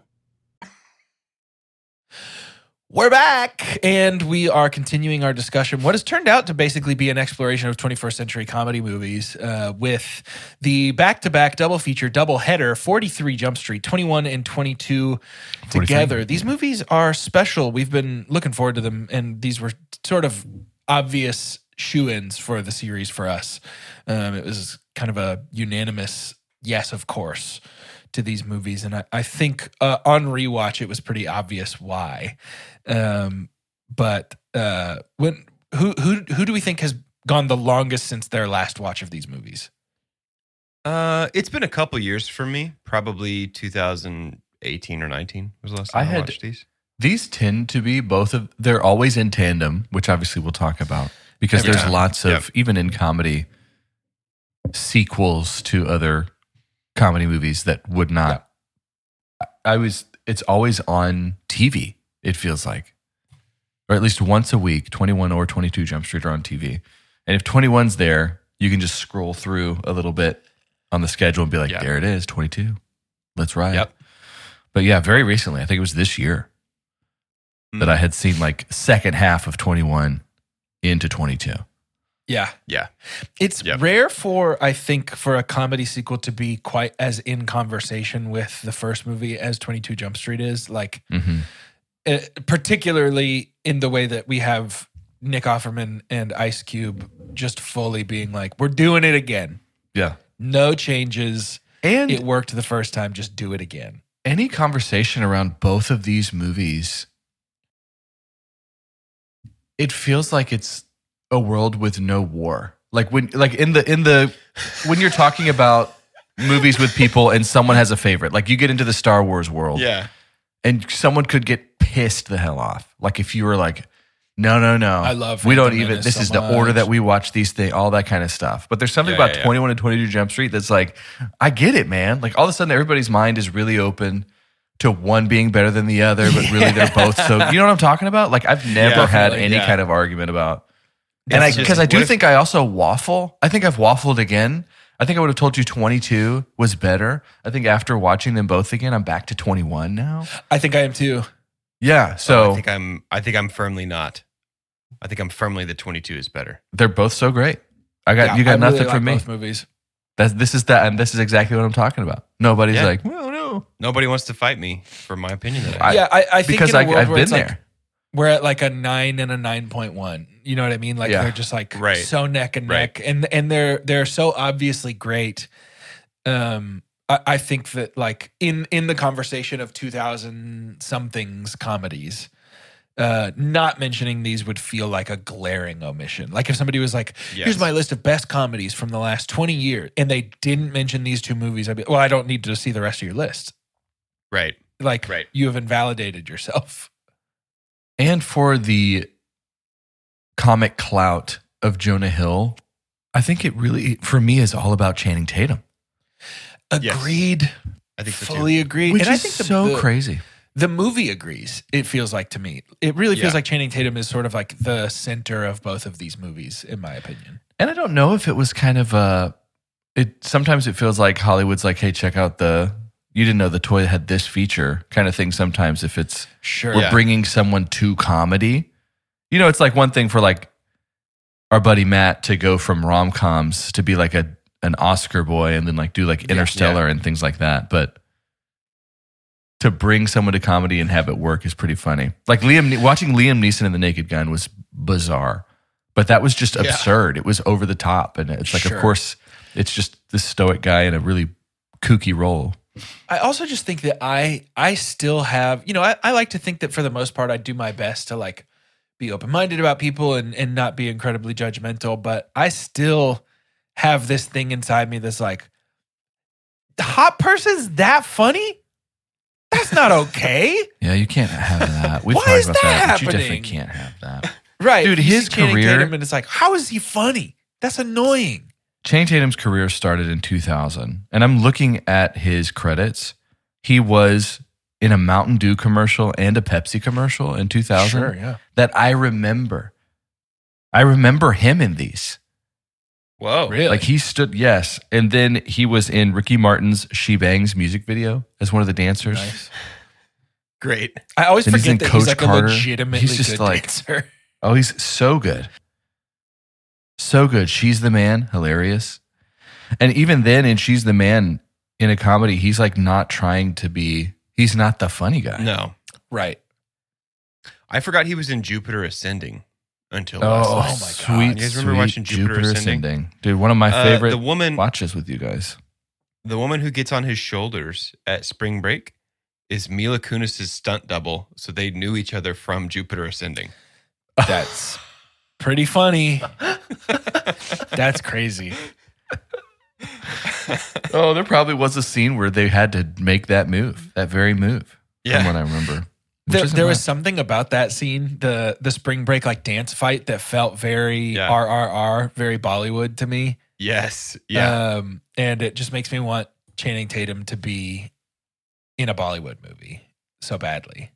We're back, and we are continuing our discussion. What has turned out to basically be an exploration of twenty-first century comedy movies uh, with the back-to-back double feature, double header, forty-three Jump Street, twenty-one and twenty-two together. These movies are special. We've been looking forward to them, and these were sort of obvious shoe-ins for the series for us. Um, it was kind of a unanimous yes, of course, to these movies. And I, I think uh, on rewatch, it was pretty obvious why. Um, but uh, when who who who do we think has gone the longest since their last watch of these movies? Uh, it's been a couple years for me. Probably two thousand eighteen or nineteen was the last time I I, had- watched these. These tend to be both of, they're always in tandem, which obviously we'll talk about because Every there's time. lots of, Yep. even in comedy, sequels to other comedy movies that would not. I was, it's always on T V, it feels like. Or at least once a week, twenty-one or twenty-two Jump Street are on T V. And if twenty-one's there, you can just scroll through a little bit on the schedule and be like, Yeah. there it is, twenty-two. Let's ride. Yep. But yeah, very recently, I think it was this year, that I had seen like second half of twenty-one into twenty-two. Yeah. Yeah. It's Yep. rare for, I think, for a comedy sequel to be quite as in conversation with the first movie as twenty-two Jump Street is. Like, Mm-hmm. uh, particularly in the way that we have Nick Offerman and Ice Cube just fully being like, we're doing it again. Yeah. No changes. And It worked the first time. Just do it again. any conversation around both of these movies, it feels like it's a world with no war. Like when, like in the, in the, when you're talking about movies with people and someone has a favorite, like you get into the Star Wars world. Yeah. And someone could get pissed the hell off. Like if you were like, no, no, no. I love we don't Phantom even, Menace this so is the order much. that we watch these things, all that kind of stuff. But there's something Yeah, about yeah, yeah. twenty-one and twenty-two Jump Street that's like, I get it, man. Like all of a sudden everybody's mind is really open to one being better than the other, but really they're both so, you know what I'm talking about? Like I've never Yeah, had definitely, any yeah. kind of argument about, and I, That's just- because I do what if- think I also waffle. I think I've waffled again. I think I would have told you twenty-two was better. I think after watching them both again, I'm back to twenty-one now. I think I am too. Yeah. So Oh, I think I'm. I think I'm firmly not. I think I'm firmly that twenty-two is better. they're both so great. I got Yeah, you got I nothing really from like me. both movies. That's this is that, and this is exactly what I'm talking about. Nobody's Yeah. like, well, no, Nobody wants to fight me for my opinion. That I- yeah, I, I think because in a I, world I've where been it's like, there. we're at like a nine and a nine point one. You know what I mean? Like Yeah. they're just like Right. so neck and Right. neck, and and they're they're so obviously great. Um, I, I think that like in in the conversation of two thousand somethings comedies, uh, not mentioning these would feel like a glaring omission. Like if somebody was like, "Here's Yes. my list of best comedies from the last twenty years," and they didn't mention these two movies, I'd be, well, I don't need to see the rest of your list. Right. Like Right. you have invalidated yourself. And for the comic clout of Jonah Hill, I think it really, for me, is all about Channing Tatum, Yes. Agreed. I think so too. Fully agreed. which and I is think the, so the, crazy. the movie agrees. It feels like to me. It really feels Yeah. like Channing Tatum is sort of like the center of both of these movies, in my opinion. And I don't know if it was kind of a. It sometimes it feels like Hollywood's like, hey, check out the. You didn't know the toy had this feature kind of thing. Sometimes if it's Sure. we're Yeah. bringing someone to comedy, you know, it's like one thing for like our buddy Matt to go from rom coms to be like a an Oscar boy and then like do like Interstellar and things like that, but. To bring someone to comedy and have it work is pretty funny. Like Liam, Ne- watching Liam Neeson in The Naked Gun was bizarre, but that was just Yeah. absurd. It was over the top, and it's like, Sure. of course, it's just this stoic guy in a really kooky role. I also just think that I I still have, you know, I, I like to think that for the most part I do my best to like be open-minded about people and, and not be incredibly judgmental, but I still have this thing inside me that's like, the hot person's that funny? That's not okay. Yeah, you can't have that. We've Why talked is about that that, but you definitely happening? can't have that. Right. Dude, You his see Channing career- Tatum and it's like, how is he funny? That's annoying. Channing Tatum's career started in two thousand, and I'm looking at his credits. He was in a Mountain Dew commercial and a Pepsi commercial in two thousand Sure, yeah. that I remember. I remember him in these. Whoa. Really? Like he stood, yes. And then he was in Ricky Martin's She Bangs music video as one of the dancers. Nice. Great. I always And he's in forget that he's Coach like Carter. a legitimately He's just good like- dancer. Oh, he's so good. So good. She's the Man, hilarious. And even then, in She's the Man, in a comedy, he's like not trying to be, he's not the funny guy. No. Right. I forgot he was in Jupiter Ascending until Oh, last Oh night. my God. sweet, You guys remember sweet watching Jupiter Ascending? Dude, one of my Uh, favorite the woman watches with you guys. the woman who gets on his shoulders at spring break is Mila Kunis's stunt double, so they knew each other from Jupiter Ascending. That's pretty funny. That's crazy. Oh, there probably was a scene where they had to make that move, that very move, Yeah. from what I remember. Which There, isn't there was bad. something about that scene, the the spring break like dance fight that felt very Yeah. R R R, very Bollywood to me. Yes. Yeah. Um, and it just makes me want Channing Tatum to be in a Bollywood movie so badly.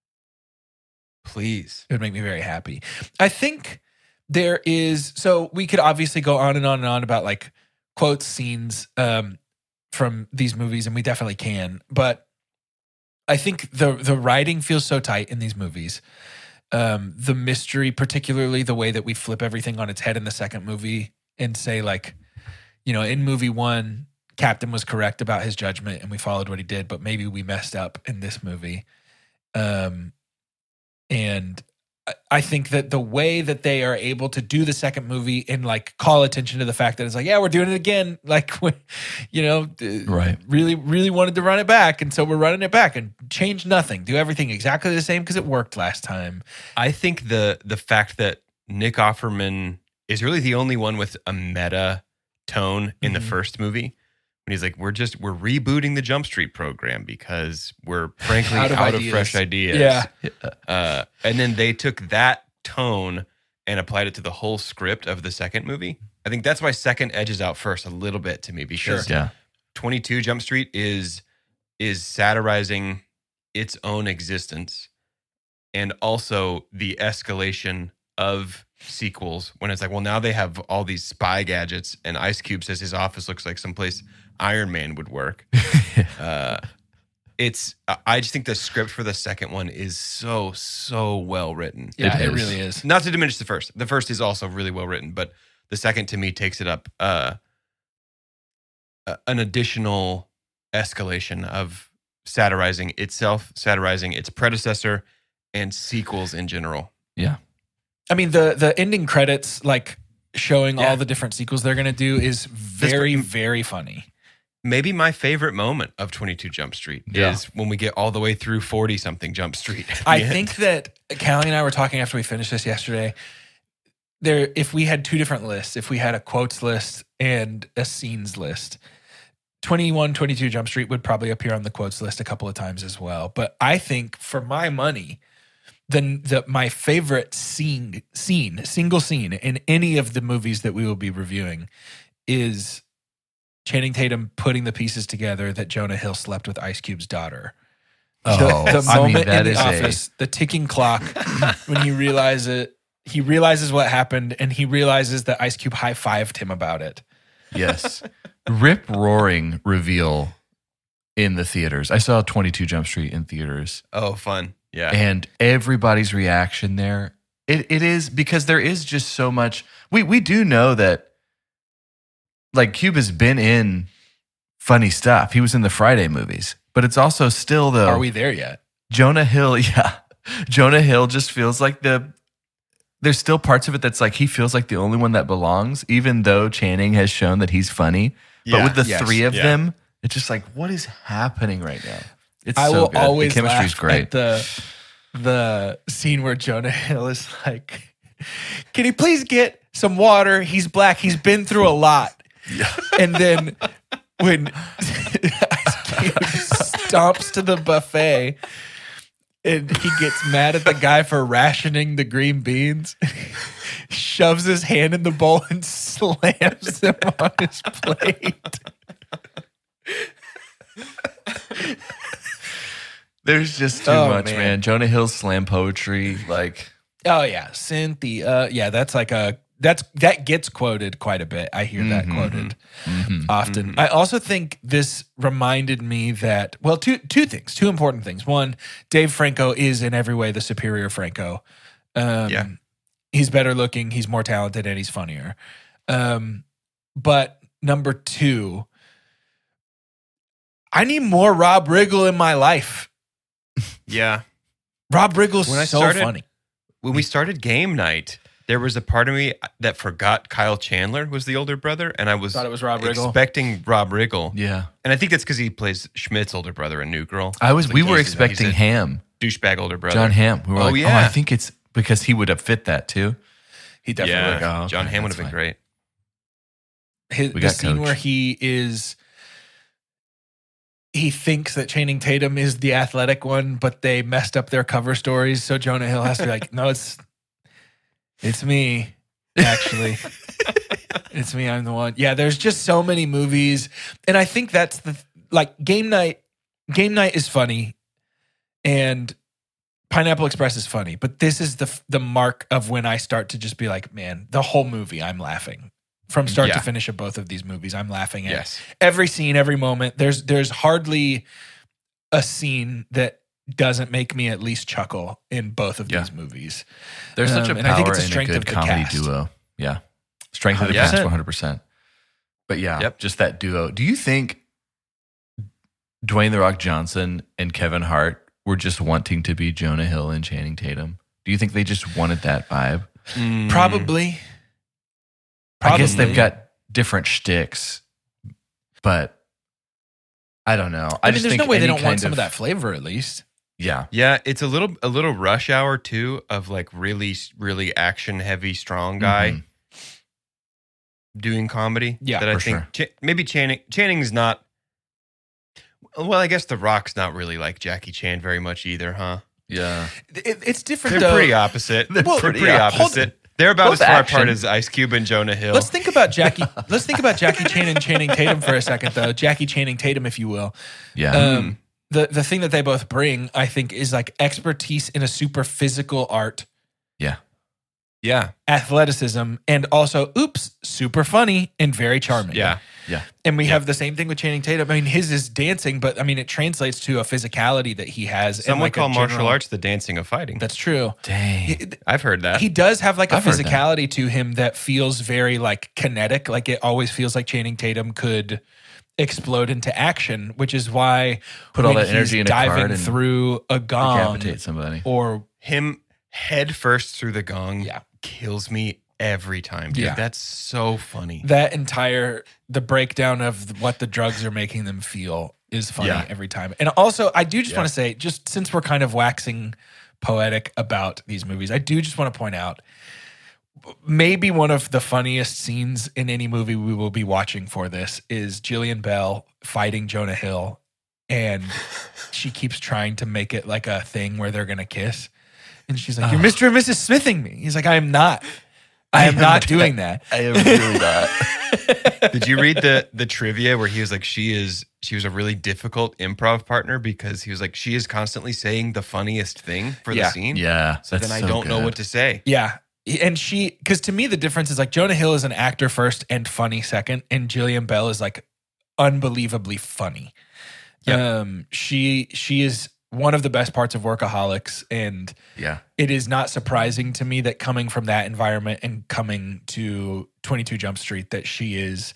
Please. It would make me very happy. I think there is, so we could obviously go on and on and on about like quotes, scenes um, from these movies, and we definitely can. But I think the the writing feels so tight in these movies. Um, the mystery, particularly the way that we flip everything on its head in the second movie and say like, you know, in movie one, Captain was correct about his judgment and we followed what he did, but maybe we messed up in this movie. Um, and I- I think that the way that they are able to do the second movie and like call attention to the fact that it's like, yeah, we're doing it again. Like, you know, uh, Right. really, really wanted to run it back. And so we're running it back and change nothing, do everything exactly the same because it worked last time. I think the the fact that Nick Offerman is really the only one with a meta tone in the Mhm. first movie. When he's like, we're just we're rebooting the Jump Street program because we're frankly Out out, of of, ideas. fresh ideas. Yeah. Uh, and then they took that tone and applied it to the whole script of the second movie. I think that's why second edges out first a little bit to me because Yeah. twenty-two Jump Street is is satirizing its own existence and also the escalation of sequels when it's like, well, now they have all these spy gadgets and Ice Cube says his office looks like someplace Iron Man would work. uh, it's I just think the script for the second one is so so well written. Yeah, It it, is. really is. Not to diminish the first. The first is also really well written, but the second to me takes it up uh, a- an additional escalation of satirizing itself, satirizing its predecessor, and sequels in general. Yeah. I mean, the the ending credits, like showing Yeah. all the different sequels they're going to do, is very, per- very funny. Maybe my favorite moment of twenty-two Jump Street Yeah. is when we get all the way through forty something Jump Street. at the I end. think that Callie and I were talking after we finished this yesterday. There, if we had two different lists, if we had a quotes list and a scenes list, twenty-one, twenty-two Jump Street would probably appear on the quotes list a couple of times as well. But I think for my money, then the my favorite scene, scene, single scene in any of the movies that we will be reviewing is Channing Tatum putting the pieces together that Jonah Hill slept with Ice Cube's daughter. Oh, the, the I mean, moment that in is the a- office, the ticking clock, when he realizes it, he realizes what happened, and he realizes that Ice Cube high fived him about it. Yes. Rip roaring reveal in the theaters. I saw twenty-two Jump Street in theaters, oh, fun. Yeah. and everybody's reaction there. It it is because there is just so much. We we do know that like Cube has been in funny stuff. He was in the Friday movies, but it's also still the Are we there yet? Jonah Hill, yeah. Jonah Hill just feels like the there's still parts of it that's like he feels like the only one that belongs, even though Channing has shown that he's funny. But Yeah. with the Yes. three of Yeah. them, it's just like, what is happening right now? It's I so will good. always the chemistry's laugh great. at the the scene where Jonah Hill is like, "Can he please get some water? He's black. He's been through a lot." And then when Ice Cube stomps to the buffet, and he gets mad at the guy for rationing the green beans, shoves his hand in the bowl and slams him on his plate. There's just too Oh, much, man. man. Jonah Hill's slam poetry, like Oh yeah, Cynthia. Yeah, that's like a that's that gets quoted quite a bit. I hear that Mhm. quoted mhm. often. I also think this reminded me that well, two two things, two important things. One, Dave Franco is in every way the superior Franco. Um, Yeah. he's better looking, he's more talented, and he's funnier. Um, but number two, I need more Rob Riggle in my life. Yeah. Rob Riggle's When I so started- funny. When we started game night, there was a part of me that forgot Kyle Chandler was the older brother, and I was Thought it was Rob Riggle. expecting Rob Riggle. Yeah. And I think that's because he plays Schmidt's older brother in New Girl. I was. Like, we were he's- expecting he's a Ham, douchebag older brother. John Hamm. We were Oh, like, oh, yeah. I think it's because he would have fit that too. He definitely Yeah, like, oh, okay, John Hamm would that's have been fine. great. his, We the got scene Coach. where he is he thinks that Channing Tatum is the athletic one, but they messed up their cover stories, so Jonah Hill has to be like, no, it's it's me, actually. It's me, I'm the one. Yeah, there's just so many movies. And I think that's the like game night game night is funny and Pineapple Express is funny, but this is the the mark of when I start to just be like, man, the whole movie I'm laughing. From start Yeah. to finish of both of these movies, I'm laughing at Yes. every scene, every moment. There's there's hardly a scene that doesn't make me at least chuckle in both of Yeah. these movies. There's such a Um, power and I think it's a in strength a of good the comedy cast. duo. Yeah, strength of the Yeah. cast, one hundred percent. But yeah, Yep. just that duo. Do you think Dwayne the Rock Johnson and Kevin Hart were just wanting to be Jonah Hill and Channing Tatum? Do you think they just wanted that vibe? Mm, Probably. I guess Probably. they've got different shticks, but I don't know. I, I, mean, just there's think no way they any don't want kind some of that flavor at least. Yeah, Yeah, it's a little a little rush hour too of like really really action heavy strong guy Mhm. doing comedy. Yeah, that I for think sure. Ch- maybe Channing Channing's not. Well, I guess The Rock's not really like Jackie Chan very much either, huh? yeah. It, it's different They're though. pretty opposite. They're Well, pretty, yeah, hold- opposite. They're about both as far action. apart as Ice Cube and Jonah Hill. Let's think about Jackie. let's think about Jackie Chan and Channing Tatum for a second, though. Jackie Channing Tatum, if you will. Yeah. Um, the the thing that they both bring, I think, is like expertise in a super physical art, yeah. yeah, athleticism, and also, oops, super funny and very charming. yeah, And we have the same thing with Channing Tatum. I mean, his is dancing, but I mean, it translates to a physicality that he has. and Some would like a call martial general- arts the dancing of fighting. That's true. Dang. He- I've heard that. He does have like a I've heard that. physicality to him that feels very like kinetic. Like it always feels like Channing Tatum could explode into action, which is why Put all when that energy he's in a diving card and through a gong Decapitate somebody. or Him head first through the gong Yeah. kills me every time. Dude. Yeah. That's so funny. that entire the breakdown of what the drugs are making them feel is funny Yeah. every time. And also, I do just Yeah. want to say, just since we're kind of waxing poetic about these movies, I do just want to point out maybe one of the funniest scenes in any movie we will be watching for this is Jillian Bell fighting Jonah Hill, and she keeps trying to make it like a thing where they're gonna kiss, and she's like, "You're Mister and Missus Smithing me." He's like, "I am not. I am not doing that." I am really not. Did you read the the trivia where he was like, she is she was a really difficult improv partner because he was like, she is constantly saying the funniest thing for Yeah. the scene. Yeah. So then I don't know what to say. Yeah. And she, because to me, the difference is like Jonah Hill is an actor first and funny second, and Jillian Bell is like unbelievably funny. Yep. Um, she she is one of the best parts of Workaholics, and Yeah. it is not surprising to me that coming from that environment and coming to twenty-two Jump Street, that she is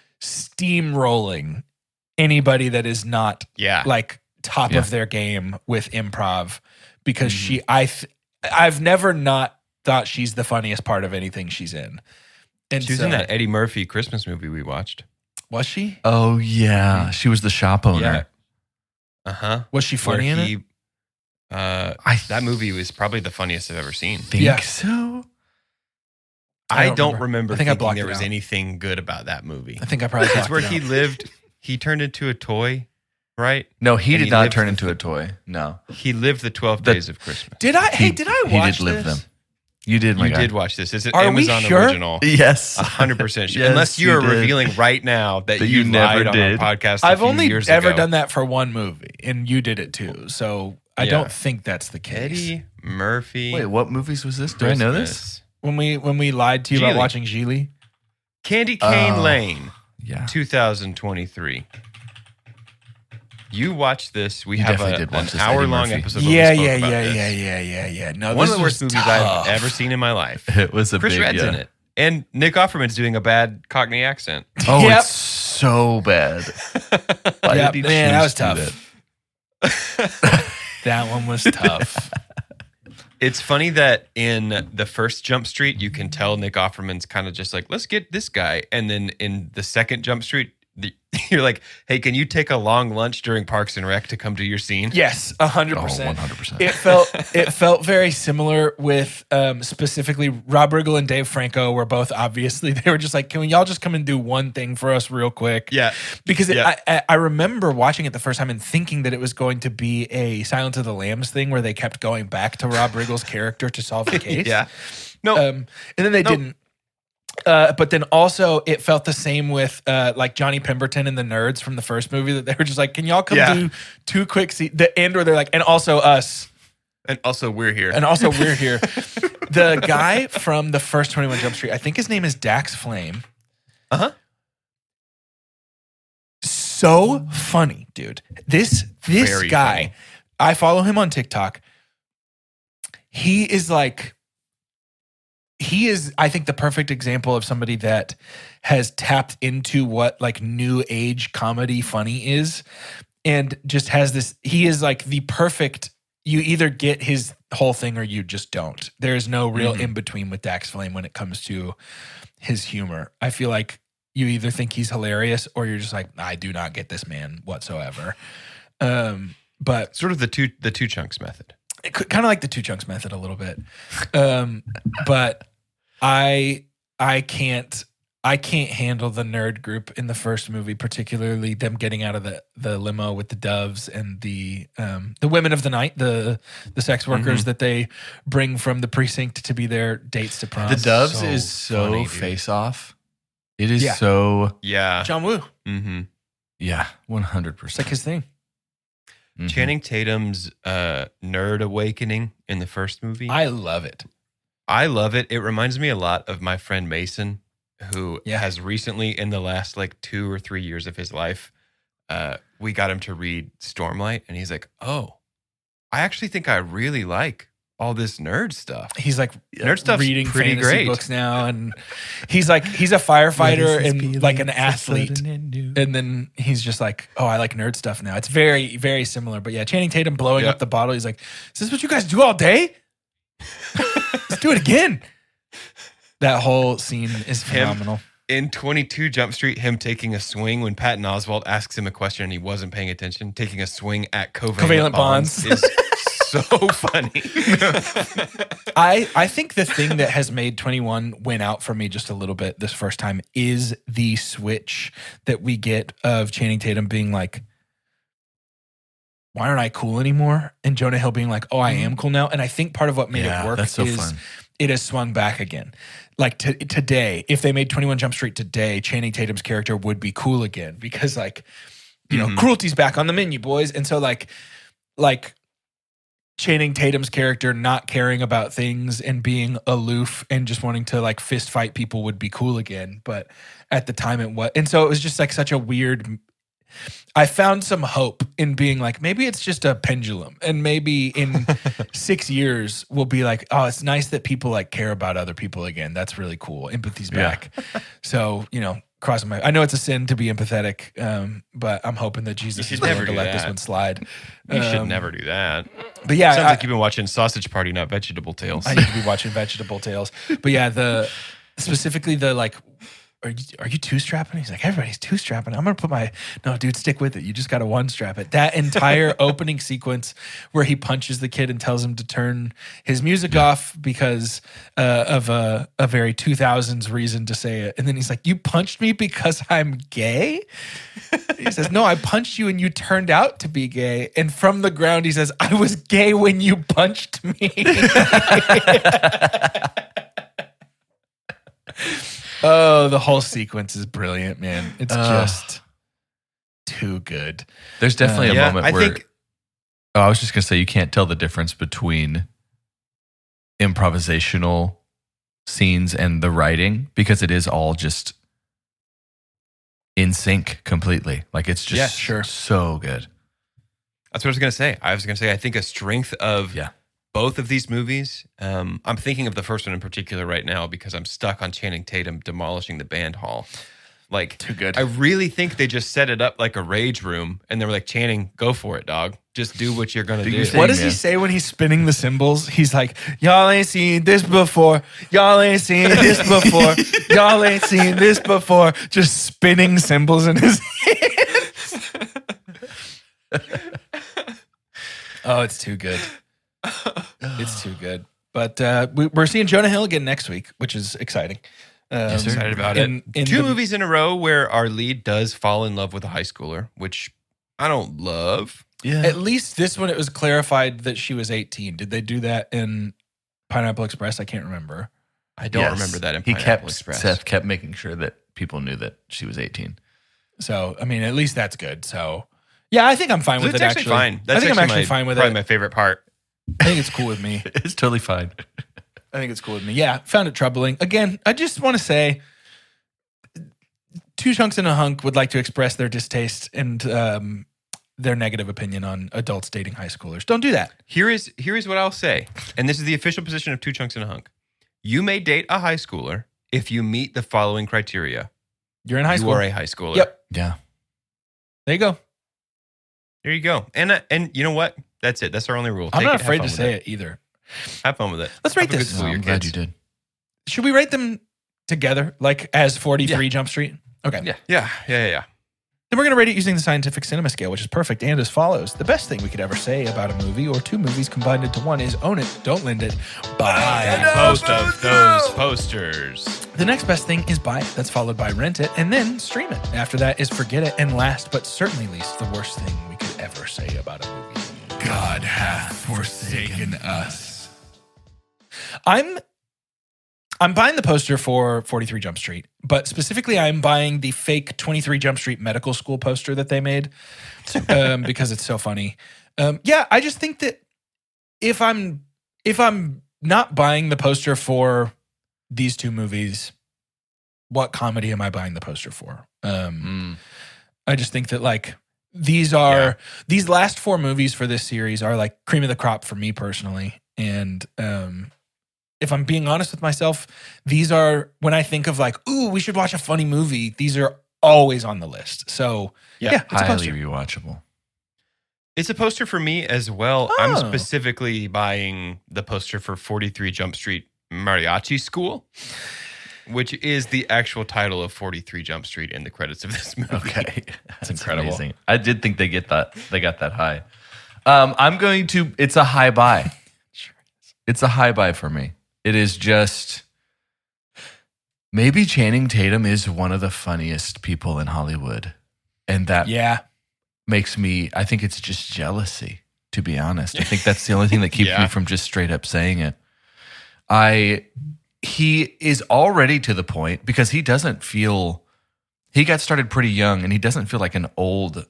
steamrolling anybody that is not Yeah. like top Yeah. of their game with improv, because Mhm. she I th- I've never not thought she's the funniest part of anything she's in. And She was so- in that Eddie Murphy Christmas movie we watched. Was she? Oh yeah. She was the shop owner. Uh huh. Was she funny in it? Uh, I that movie was probably the funniest I've ever seen. think Yeah. so. I I don't don't, remember. remember I think I thinking blocked there it was out. anything good about that movie. I think I probably It's blocked where it he out. lived. He turned into a toy, right? No, he And did he not lived turn the- into a toy. No. He lived the twelve The- days of Christmas. Did I? Hey, did I He watch did live this? them. You did, my You guy. did watch this. It's an Are we Amazon sure? original. Yes. A hundred percent sure. Yes, Unless you you are did. revealing right now that, That you, you never lied on did. our podcast. a I've few only years ever ago. done that for one movie, and you did it too. So I Yeah. don't think that's the case. Eddie Murphy. Wait, what movies was this? Do I know this? Christmas. When we when we lied to you about Geely. watching Geely, Candy Cane Oh. Lane, Yeah. two thousand twenty-three. You watched this. We You have definitely a, did watch an this, Eddie hour-long Murphy. episode. where yeah, we spoke yeah, about yeah, this. yeah, yeah, yeah, yeah. No, One this of the worst was movies tough. I've ever seen in my life. It was a Chris big, Redd's yeah. in it, and Nick Offerman's doing a bad Cockney accent. Oh, Yep. it's so bad. Why Yep, did he man, that was choose to do tough. That one was tough. It's funny that in the first Jump Street, you can tell Nick Offerman's kind of just like, let's get this guy. And then in the second Jump Street, the, you're like, hey, can you take a long lunch during Parks and Rec to come to your scene? Yes, a hundred Oh, percent. one hundred percent. It felt it felt very similar with um, specifically Rob Riggle and Dave Franco were both obviously they were just like, can we y'all just come and do one thing for us real quick? Yeah. Because it, Yeah. I, I I remember watching it the first time and thinking that it was going to be a Silence of the Lambs thing where they kept going back to Rob Riggle's character to solve the case. Yeah. No, Um, and then they Nope. didn't. Uh, but then also it felt the same with uh, like Johnny Pemberton and the Nerds from the first movie that they were just like, can y'all come Yeah. do two quick se-? The end where they're like, and also us. and also we're here. And also we're here. The guy from the first twenty-one Jump Street, I think his name is Dax Flame. Uh-huh. So funny, dude. This this Very guy, funny. I follow him on TikTok. He is like he is, I think, the perfect example of somebody that has tapped into what like new age comedy funny is and just has this, he is like the perfect, you either get his whole thing or you just don't. There's no real Mhm. in between with Dax Flame when it comes to his humor. I feel like you either think he's hilarious or you're just like, I do not get this man whatsoever. Um, but Sort of the two the two chunks method. kind of like the two chunks method a little bit. Um, but I I can't I can't handle the nerd group in the first movie, particularly them getting out of the, the limo with the doves and the um, the women of the night, the the sex workers that they bring from the precinct to be their dates to prom. The Doves so is so funny, dude. face off. It is Yeah. so, Yeah. John Woo. Mm-hmm. yeah, one hundred It's like percent. his thing. Mhm. Channing Tatum's uh, nerd awakening in the first movie. I love it. I love it. It reminds me a lot of my friend Mason, who Yeah. has recently, in the last like two or three years of his life, uh, we got him to read Stormlight, and he's like, "Oh, I actually think I really like all this nerd stuff." He's like Nerd stuff's reading pretty fantasy great. books now, and he's like he's a firefighter and like an athlete. And then he's just like, oh, I like nerd stuff now. It's very, very similar. But yeah, Channing Tatum blowing Yeah. up the bottle. He's like, is this what you guys do all day? Let's do it again. That whole scene is Him- phenomenal. In twenty-two Jump Street, him taking a swing when Patton Oswalt asks him a question and he wasn't paying attention, taking a swing at covalent, Covalent bonds, bonds. is so funny. I, I think the thing that has made twenty-one win out for me just a little bit this first time is the switch that we get of Channing Tatum being like, why aren't I cool anymore? And Jonah Hill being like, oh, I am cool now. And I think part of what made Yeah, it work that's so is fun. it has swung back again. Like t- today, if they made twenty-one Jump Street today, Channing Tatum's character would be cool again because like, you know, Mhm. cruelty's back on the menu, boys. And so like, like Channing Tatum's character not caring about things and being aloof and just wanting to like fist fight people would be cool again. But at the time it was, and so it was just like such a weird, I found some hope in being like, maybe it's just a pendulum and maybe in six years we'll be like, oh, it's nice that people like care about other people again. That's really cool. Empathy's Yeah. back. So, you know, crossing my, I know it's a sin to be empathetic, um, but I'm hoping that Jesus should is willing never to do let this that. one slide. You should Um, never do that. But yeah, Sounds I- like you've been watching Sausage Party, not Vegetable Tales. I need to be watching Vegetable Tales. But yeah, the specifically the like, are you are you two strapping? He's like, everybody's two strapping. I'm gonna put my no, dude, stick with it. You just gotta one strap it. That entire opening sequence where he punches the kid and tells him to turn his music off because uh, of a a very two thousands reason to say it, and then he's like, you punched me because I'm gay. He says, no, I punched you and you turned out to be gay. And from the ground, he says, I was gay when you punched me. Oh, the whole sequence is brilliant, man. It's Uh, just too good. There's definitely Uh, a yeah, moment I where. think Oh, I was just gonna say you can't tell the difference between improvisational scenes and the writing because it is all just in sync completely. Like it's just Yeah, sure. so good. that's what I was going to say. I was going to say, I think a strength of Yeah. both of these movies, um, I'm thinking of the first one in particular right now because I'm stuck on Channing Tatum demolishing the band hall. Like, Too good. I really think they just set it up like a rage room and they were like, Channing, go for it, dog. Just do what you're going to Do do. your thing. What does he man. say when he's spinning the cymbals? He's like, y'all ain't seen this before. Y'all ain't seen this before. Y'all ain't seen this before. Just spinning cymbals in his hands. Oh, it's too good. It's too good. But uh, we, we're seeing Jonah Hill again next week, which is exciting. Um, I'm excited about in- it. in Two the- movies in a row where our lead does fall in love with a high schooler, which I don't love. Yeah. At least this one, it was clarified that she was eighteen. Did they do that in Pineapple Express? I can't remember. I don't Yes. remember that in He Pineapple kept Express. Seth kept making sure that people knew that she was eighteen. So, I mean, at least that's good. So, yeah, I think I'm fine So with it's it. actually, Actually, fine. That's I think I'm actually my- fine with probably it. my favorite part. I think it's cool with me. It's totally fine. I think it's cool with me. Yeah, found it troubling. Again, I just want to say, Two Chunks and a Hunk would like to express their distaste and um, their negative opinion on adults dating high schoolers. Don't do that. Here is here is what I'll say, and this is the official position of Two Chunks and a Hunk. You may date a high schooler if you meet the following criteria. You're in high you school. are a high schooler. Yep. Yeah. There you go. There you go. And uh, and you know what? That's it. That's our only rule. I'm Take not it, have afraid fun to with say it. either. Have fun with it. Let's rate Have a good this. school, No, your I'm glad kids. you did. Should we rate them together, like as forty-three Jump Street? Okay. Yeah. Yeah, yeah, yeah, yeah. Then we're going to rate it using the scientific cinema scale, which is perfect and as follows. The best thing we could ever say about a movie or two movies combined into one is own it, don't lend it, buy it. Most of those posters. The next best thing is buy it. That's followed by rent it and then stream it. After that is forget it. And last but certainly least, the worst thing we could ever say about a movie. God hath forsaken us. I'm I'm buying the poster for forty-three Jump Street, but specifically I'm buying the fake twenty-three Jump Street medical school poster that they made um, because it's so funny. Um, yeah, I just think that if I'm if I'm not buying the poster for these two movies, what comedy am I buying the poster for? Um, Mm. I just think that like these are Yeah. these last four movies for this series are like cream of the crop for me personally. And um, if I'm being honest with myself, these are when I think of like, ooh, we should watch a funny movie. These are always on the list. So yeah, Yeah, it's a Highly poster. rewatchable. It's a poster for me as well. I'm Oh. specifically buying the poster for forty-three Jump Street Mariachi School, which is the actual title of forty-three Jump Street in the credits of this movie. Okay. That's incredible. amazing. I did think they get that. They got that high. Um, I'm going to, it's a high buy. It's a high buy for me. It is just, maybe Channing Tatum is one of the funniest people in Hollywood. And that Yeah. makes me, I think it's just jealousy, to be honest. I think that's the only thing that keeps Yeah. me from just straight up saying it. I, he is already to the point because he doesn't feel, he got started pretty young and he doesn't feel like an old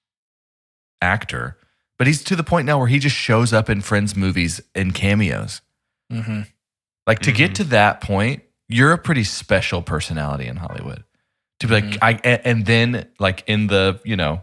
actor, but he's to the point now where he just shows up in Friends movies and cameos. Mm-hmm. Like to Mhm. get to that point, you're a pretty special personality in Hollywood. To be like, Mhm. I, a- and then like in the, you know,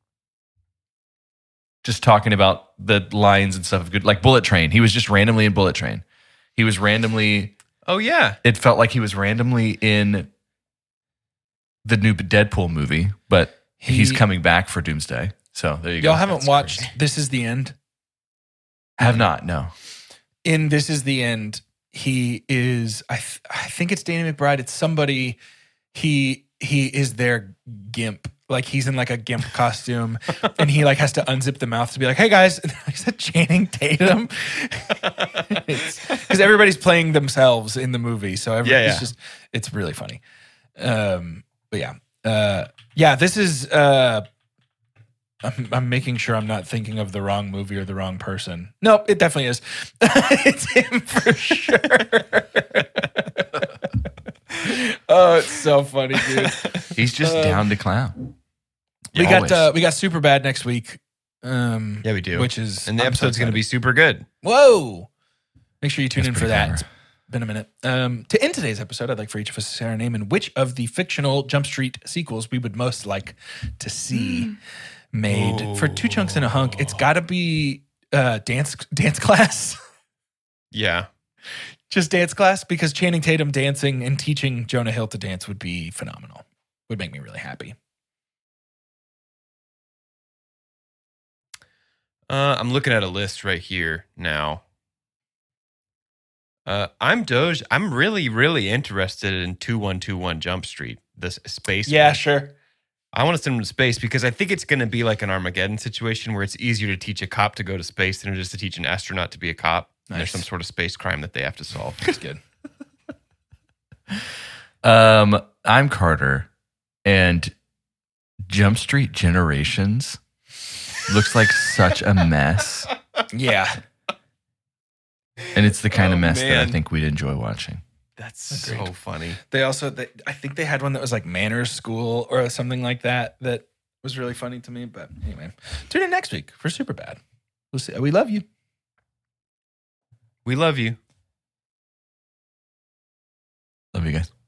just talking about the lines and stuff of good, like Bullet Train. He was just randomly in Bullet Train. He was randomly, Oh yeah. it felt like he was randomly in the new Deadpool movie, but he's He- coming back for Doomsday. So there you go. Y'all haven't That's watched crazy. This Is the End? Have not, no. In This Is the End, he is, I, th- I think it's Danny McBride. It's somebody, he he is their gimp. Like he's in like a gimp costume and he like has to unzip the mouth to be like, hey guys, is that Channing Tatum? Because everybody's playing themselves in the movie. So every, Yeah, it's yeah. just, it's really funny. Um, but yeah. Uh, yeah, this is, uh, I'm, I'm making sure I'm not thinking of the wrong movie or the wrong person. Nope, it definitely is. It's him for sure. Oh, it's so funny, dude. He's just Um, down to clown. We Always. got uh, we got Superbad next week. Um, Yeah, we do. Which is And the I'm so episode's going to be excited. super good. Whoa! Make sure you tune That's in for pretty that. clever. It's been a minute. Um, to end today's episode, I'd like for each of us to say our name and which of the fictional Jump Street sequels we would most like to see made. For Two Chunks and a Hunk, it's got to be uh, dance dance class. Yeah. Just dance class, because Channing Tatum dancing and teaching Jonah Hill to dance would be phenomenal. Would make me really happy. Uh, I'm looking at a list right here now. Uh, I'm Doge. I'm really, really interested in two one two one Jump Street, this space. Yeah, one. sure. I want to send him to space because I think it's going to be like an Armageddon situation where it's easier to teach a cop to go to space than it is to teach an astronaut to be a cop. And there's Nice. some sort of space crime that they have to solve. That's good. Um, I'm Carter, and Jump Street Generations looks like such a mess, Yeah. and it's the kind Oh, of mess that I man. think we'd enjoy watching. That's Agreed. so funny. They also, they, I think they had one that was like Manners School or something like that that was really funny to me. But anyway, tune in next week for Superbad. We'll see. We love you. We love you. Love you guys.